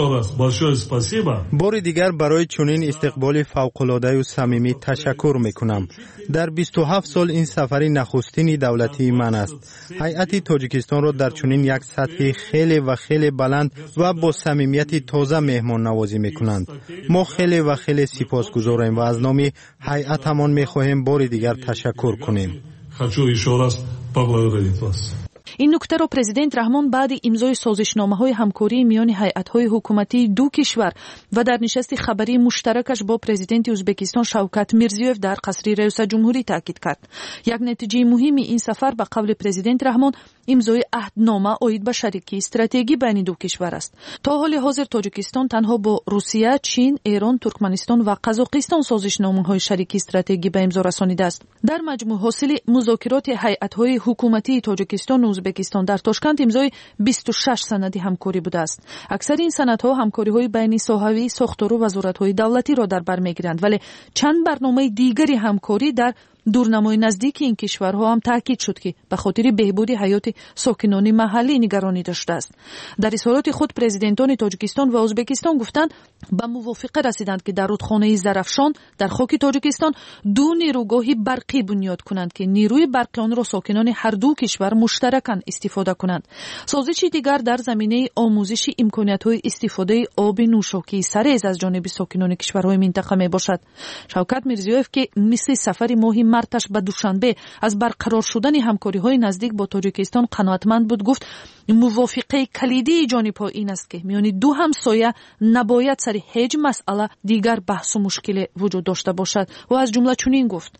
بار دیگر برای چنین استقبال فوق‌العاده و صمیمی تشکر میکنم. در بیست و هفت سال این سفری نخستین دولتی من است. هیئت تاجیکستان را در چنین یک سطح خیلی و خیلی بلند و با صمیمیت تازه مهمان نوازی میکنند. ما خیلی و خیلی سپاسگزاریم و از نام هیئتمان میخواهیم بار دیگر تشکر کنیم. این نکته را پرزیدنت رحمان بعد امضای سازشنامه‌های همکاری میان هیئت‌های حکومتی دو کشور و در نشست خبری مشترکش با پرزیدنت ازبکستان شوکت میرزیوف در قصر رئیس جمهوری تاکید کرد. یک نتیجه مهم این سفر به قول پرزیدنت رحمان امضای عهدنامه اید به شریکی استراتژی بین دو کشور است. تا حال حاضر تاجیکستان تنها با روسیه، چین، ایران، ترکمنستان و قزاقستان سازشنامه‌های شریکی استراتژی به امضا رسانیده است. در مجموع حاصل مذاکرات هیئت‌های حکومتی تاجیکستان و ازبکستان در تاشکند امضای بیست و شش سند همکاری بوده است. اکثر این سندها همکاری‌های بین ساحوی، ساختار و وزارت‌های دولتی را در بر می‌گیرند، ولی چند برنامه دیگری همکاری در دورنمای نزدیک این کشورها هم تاکید شد که به خاطر بهبود حیات ساکنان محلی نگرانی داشته است. در اظهارات خود پرزیدنتان تاجیکستان و ازبکستان گفتند به موافقه رسیدند که در رودخانه زرافشان در خاک تاجیکستان دو نیروگاه برقی بنیاد کنند که نیروی برقی آن را ساکنان هر دو کشور مشترکاً استفاده کنند. سازشی دیگر در زمینه آموزش امکانیت‌های استفاده آب نوشاکی سرریز از جانب ساکنان کشورهای منطقه میباشد. شوکت میرزیوف که مثل سفر مهم مرتش به دوشنبه از برقرار شدن همکاری‌های نزدیک با تاجیکستان قناعتمند بود، گفت موافقه کلیدی جانب‌ها این است که میان دو همسایه نباید سر هیچ مسئله دیگر بحث و مشکل وجود داشته باشد و از جمله چنین گفت: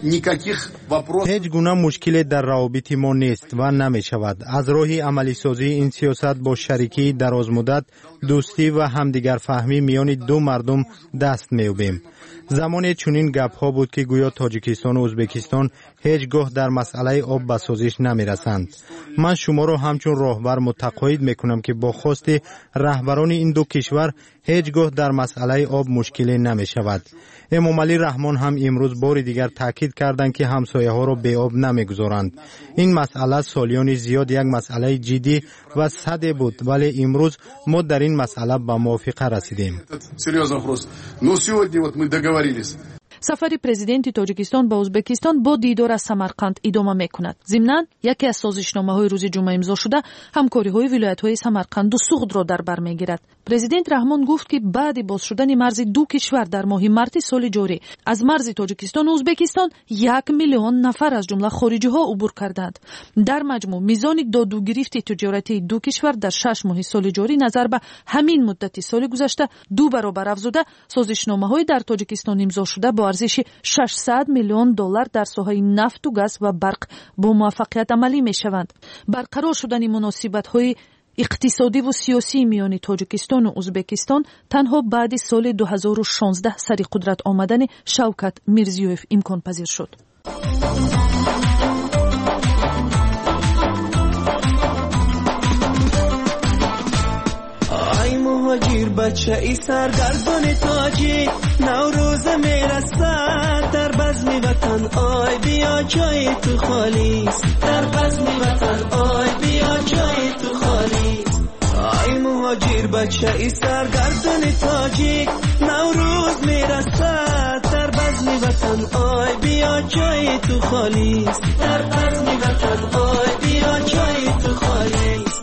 هیچ گونه مشکلی در روابط ما نیست و نمی شود. از راه عملی سازی این سیاست با شریکی درازمدت، دوستی و همدیگر فهمی میان دو مردم دست می‌یابیم. زمان چنین گپ ها بود که گویا تاجیکستان و ازبکستان هیچگاه در مسئله آب به سازش نمی رسند. من شما را همچون راهبر متقاعد می کنم که با خواست رهبران این دو کشور هیچگاه در مسئله آب مشکلی نمی شود. امام علی رحمان هم امروز بار دیگر تاکید کردند که همسایه ها را به آب نمی گذارند. این مسئله سالیان زیاد یک مسئله جدی و ساده بود، ولی امروز ما در این مسئله به موافقه رسیدیم. سفر پرزیدنت تاجیکستان به ازبکستان با دیدار از سمرقند ادامه میکند. ضمناً یکی از سازشنامه‌های روز جمعه امضا شده همکاری‌های ولایت‌های سمرقند و سوغد را در بر میگیرد. پرزیدنت رحمان گفت که بعد باز شدن مرز دو کشور در ماه مارس سال جاری از مرز تاجیکستان و ازبکستان یک میلیون نفر از جمله خارجی‌ها عبور کردند. در مجموع میزان داد و گرفت تجارتی دو کشور در شش ماه سال جاری نظر به همین مدت سال گذشته دو برابر افزوده. سازشنامه‌های در تاجیکستان امضا شده با ارزش ششصد میلیون دلار در ساحه نفت و گاز و برق با موفقیت عملی می شوند. برقرار شدن مناسبت‌های اقتصادی و سیاسی میان تاجیکستان و ازبکستان تنها بعد سال دو هزار و شانزده سر قدرت آمدن شوکت میرزیوف امکان پذیر شد. مهاجر بچه ای سرگردان تاجی نوروز میرسد در بزم وطن آی بیا جای تو خالیست در بزم وطن آی بیا جای تو خالیست آی مهاجر بچه ای سرگردان تاجی نوروز میرسد در بزم وطن آی بیا جای تو خالیست در بزم وطن آی بیا جای تو خالیست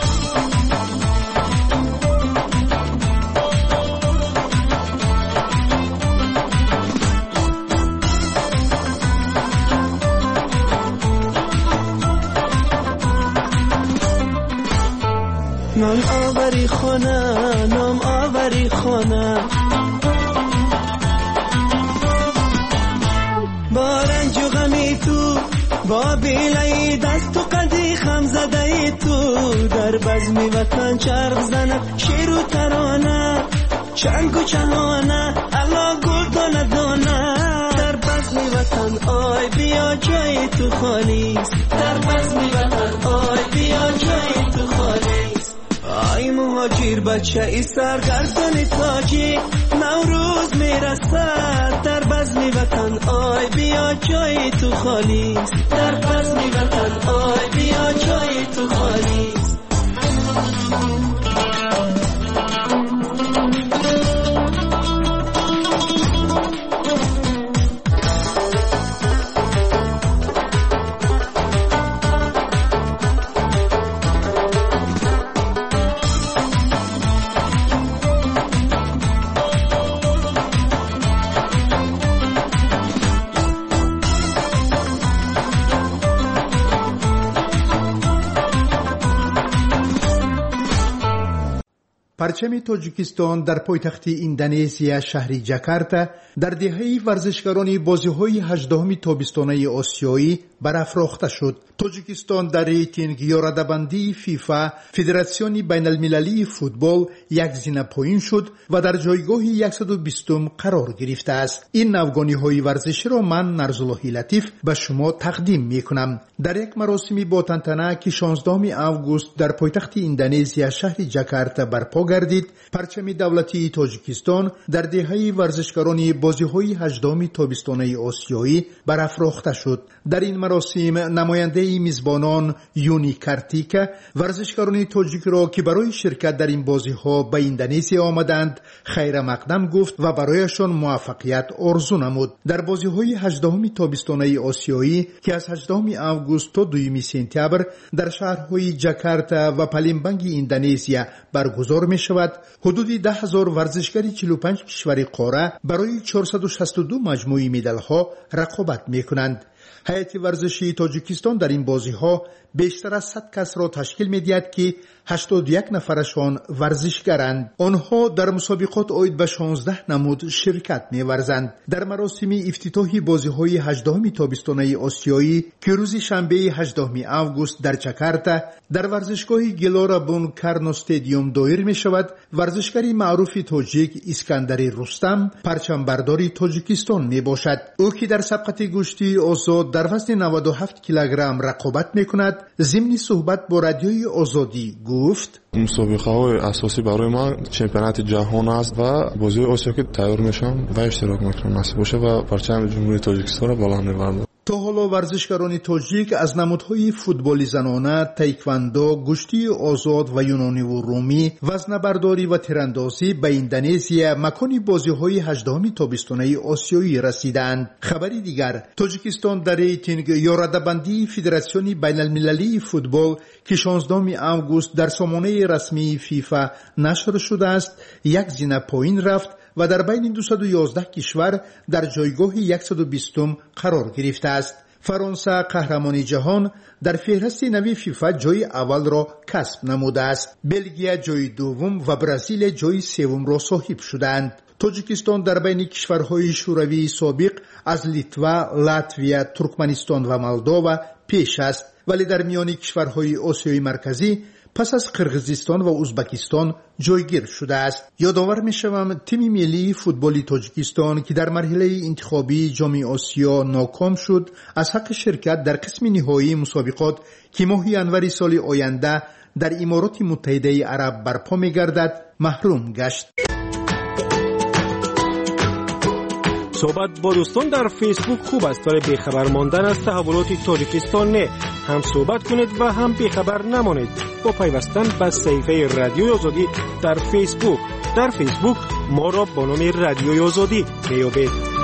نام آوری خانه نام آوری خانه با رنج و غمی تو با بیلای دست و قدی خم زده تو در بزم وطن چرخ زنه شیر و ترانه چنگ و چهانه الله گل دانه دانه در بزم وطن آی بیا جای تو خالیست در بزم وطن آی بیا جای تو خالیست آی مهاجر بچه ای سرگردان تاجی نوروز میرسد در بزم وطن آی بیا جای تو خالیست در بزم وطن آی بیا جای تو خالیست پرچم تاجیکستان در پایتخت اندونزیا شهر جاکارتا در دهه ورزشکاران بازی‌های هجدهم تابستانه آسیایی برافراخته شد. تاجیکستان در ریتینگ یا رده‌بندی فیفا فدراسیون بین المللی فوتبال یک زینه پایین شد و در جایگاه صد و بیستم قرار گرفته است. این نوگانی‌های ورزشی را من نرزالله لطیف به شما تقدیم می‌کنم. در یک مراسمی با تنتنه که شانزدهم آگوست در پایتخت اندونزیا شهر جاکارتا برپا گردید، پرچم دولتی تاجیکستان در دهه ورزشکاران بازی‌های هجدهم تابستانه آسیایی برافراخته شد. در این مراسم نماینده میزبانان یونی کارتیکا ورزشکاران تاجیک را که برای شرکت در این بازی‌ها به اندونزیا آمدند خیر مقدم گفت و برایشان موفقیت آرزو نمود. در بازی‌های هجدهم تابستانه آسیایی که از هجدهم آگوست تا دوم سپتامبر در شهرهای جاکارتا و پالمبانگ اندونزیا برگزار می شود، حدود ده هزار ورزشکار چهل و پنج کشور قاره برای چهارصد و شصت و دو مجموعه مدال‌ها رقابت می کنند. هیئت ورزشی تاجیکستان در این بازی‌ها بیشتر از صد کس را تشکیل می‌دهد که هشتاد و یک نفرشان ورزشکارند. آنها در مسابقات عاید به شانزده نمود شرکت می‌ورزند. در مراسم افتتاحی بازی‌های هجدهم تابستانه آسیایی که روز شنبه هجدهم آگوست در جاکارتا در ورزشگاه گلارا بون کارنو استادیوم دایر می‌شود، ورزشکاری معروف تاجیک اسکندر رستم پرچمبرداری تاجیکستان میباشد. او که در سبقت گشتی آزاد در وزن نود و هفت کیلوگرم رقابت می‌کند، ضمن صحبت با رادیوی آزادی گفت: مسابقه‌های اساسی برای من چمپیونات جهان است و بازی آسیا که تیار میشم و اشتراک میکنم نصیب باشه و پرچم جمهوری تاجیکستان را بالا میبرم. تا حالا ورزشکاران تاجیک از نمودهای فوتبال زنانه، تایکواندو، گشتی آزاد و یونانی و رومی، وزنه‌برداری و تیراندازی به اندونزیا مکان بازی‌های هجدهم تابستانه آسیایی رسیدند. خبری دیگر، تاجیکستان در ریتینگ یا رده‌بندی فدراسیون بین المللی فوتبال که شانزدهم آگوست در سامانه رسمی فیفا نشر شده است، یک زینه پایین رفت و در بین دویست و یازده کشور در جایگاه صد و بیستم قرار گرفته است. فرانسه قهرمان جهان در فهرست نوی فیفا جای اول را کسب نموده است. بلژیم جای دوم و برزیل جای سوم را صاحب شدند. تاجیکستان در بین کشورهای شوروی سابق از لیتوا، لاتویا، ترکمنستان و مولداوا پیش است، ولی در میان کشورهای آسیای مرکزی پس از قرقیزستان و ازبکستان جایگیر شده است. یادآور می‌شوم تیم ملی فوتبالی تاجیکستان که در مرحله انتخابی جام آسیا ناکام شد، از حق شرکت در قسم نهایی مسابقات که ماه ژانویه سال آینده در امارات متحده عرب برپا می‌گردد محروم گشت. صحبت با دوستان در فیسبوک خوب است، ولی بیخبر ماندن از تحولات تاجیکستان نه. هم صحبت کنید و هم بیخبر نمانید با پیوستن به صفحه رادیوی آزادی در فیسبوک. در فیسبوک ما را با نام رادیوی آزادی میابید.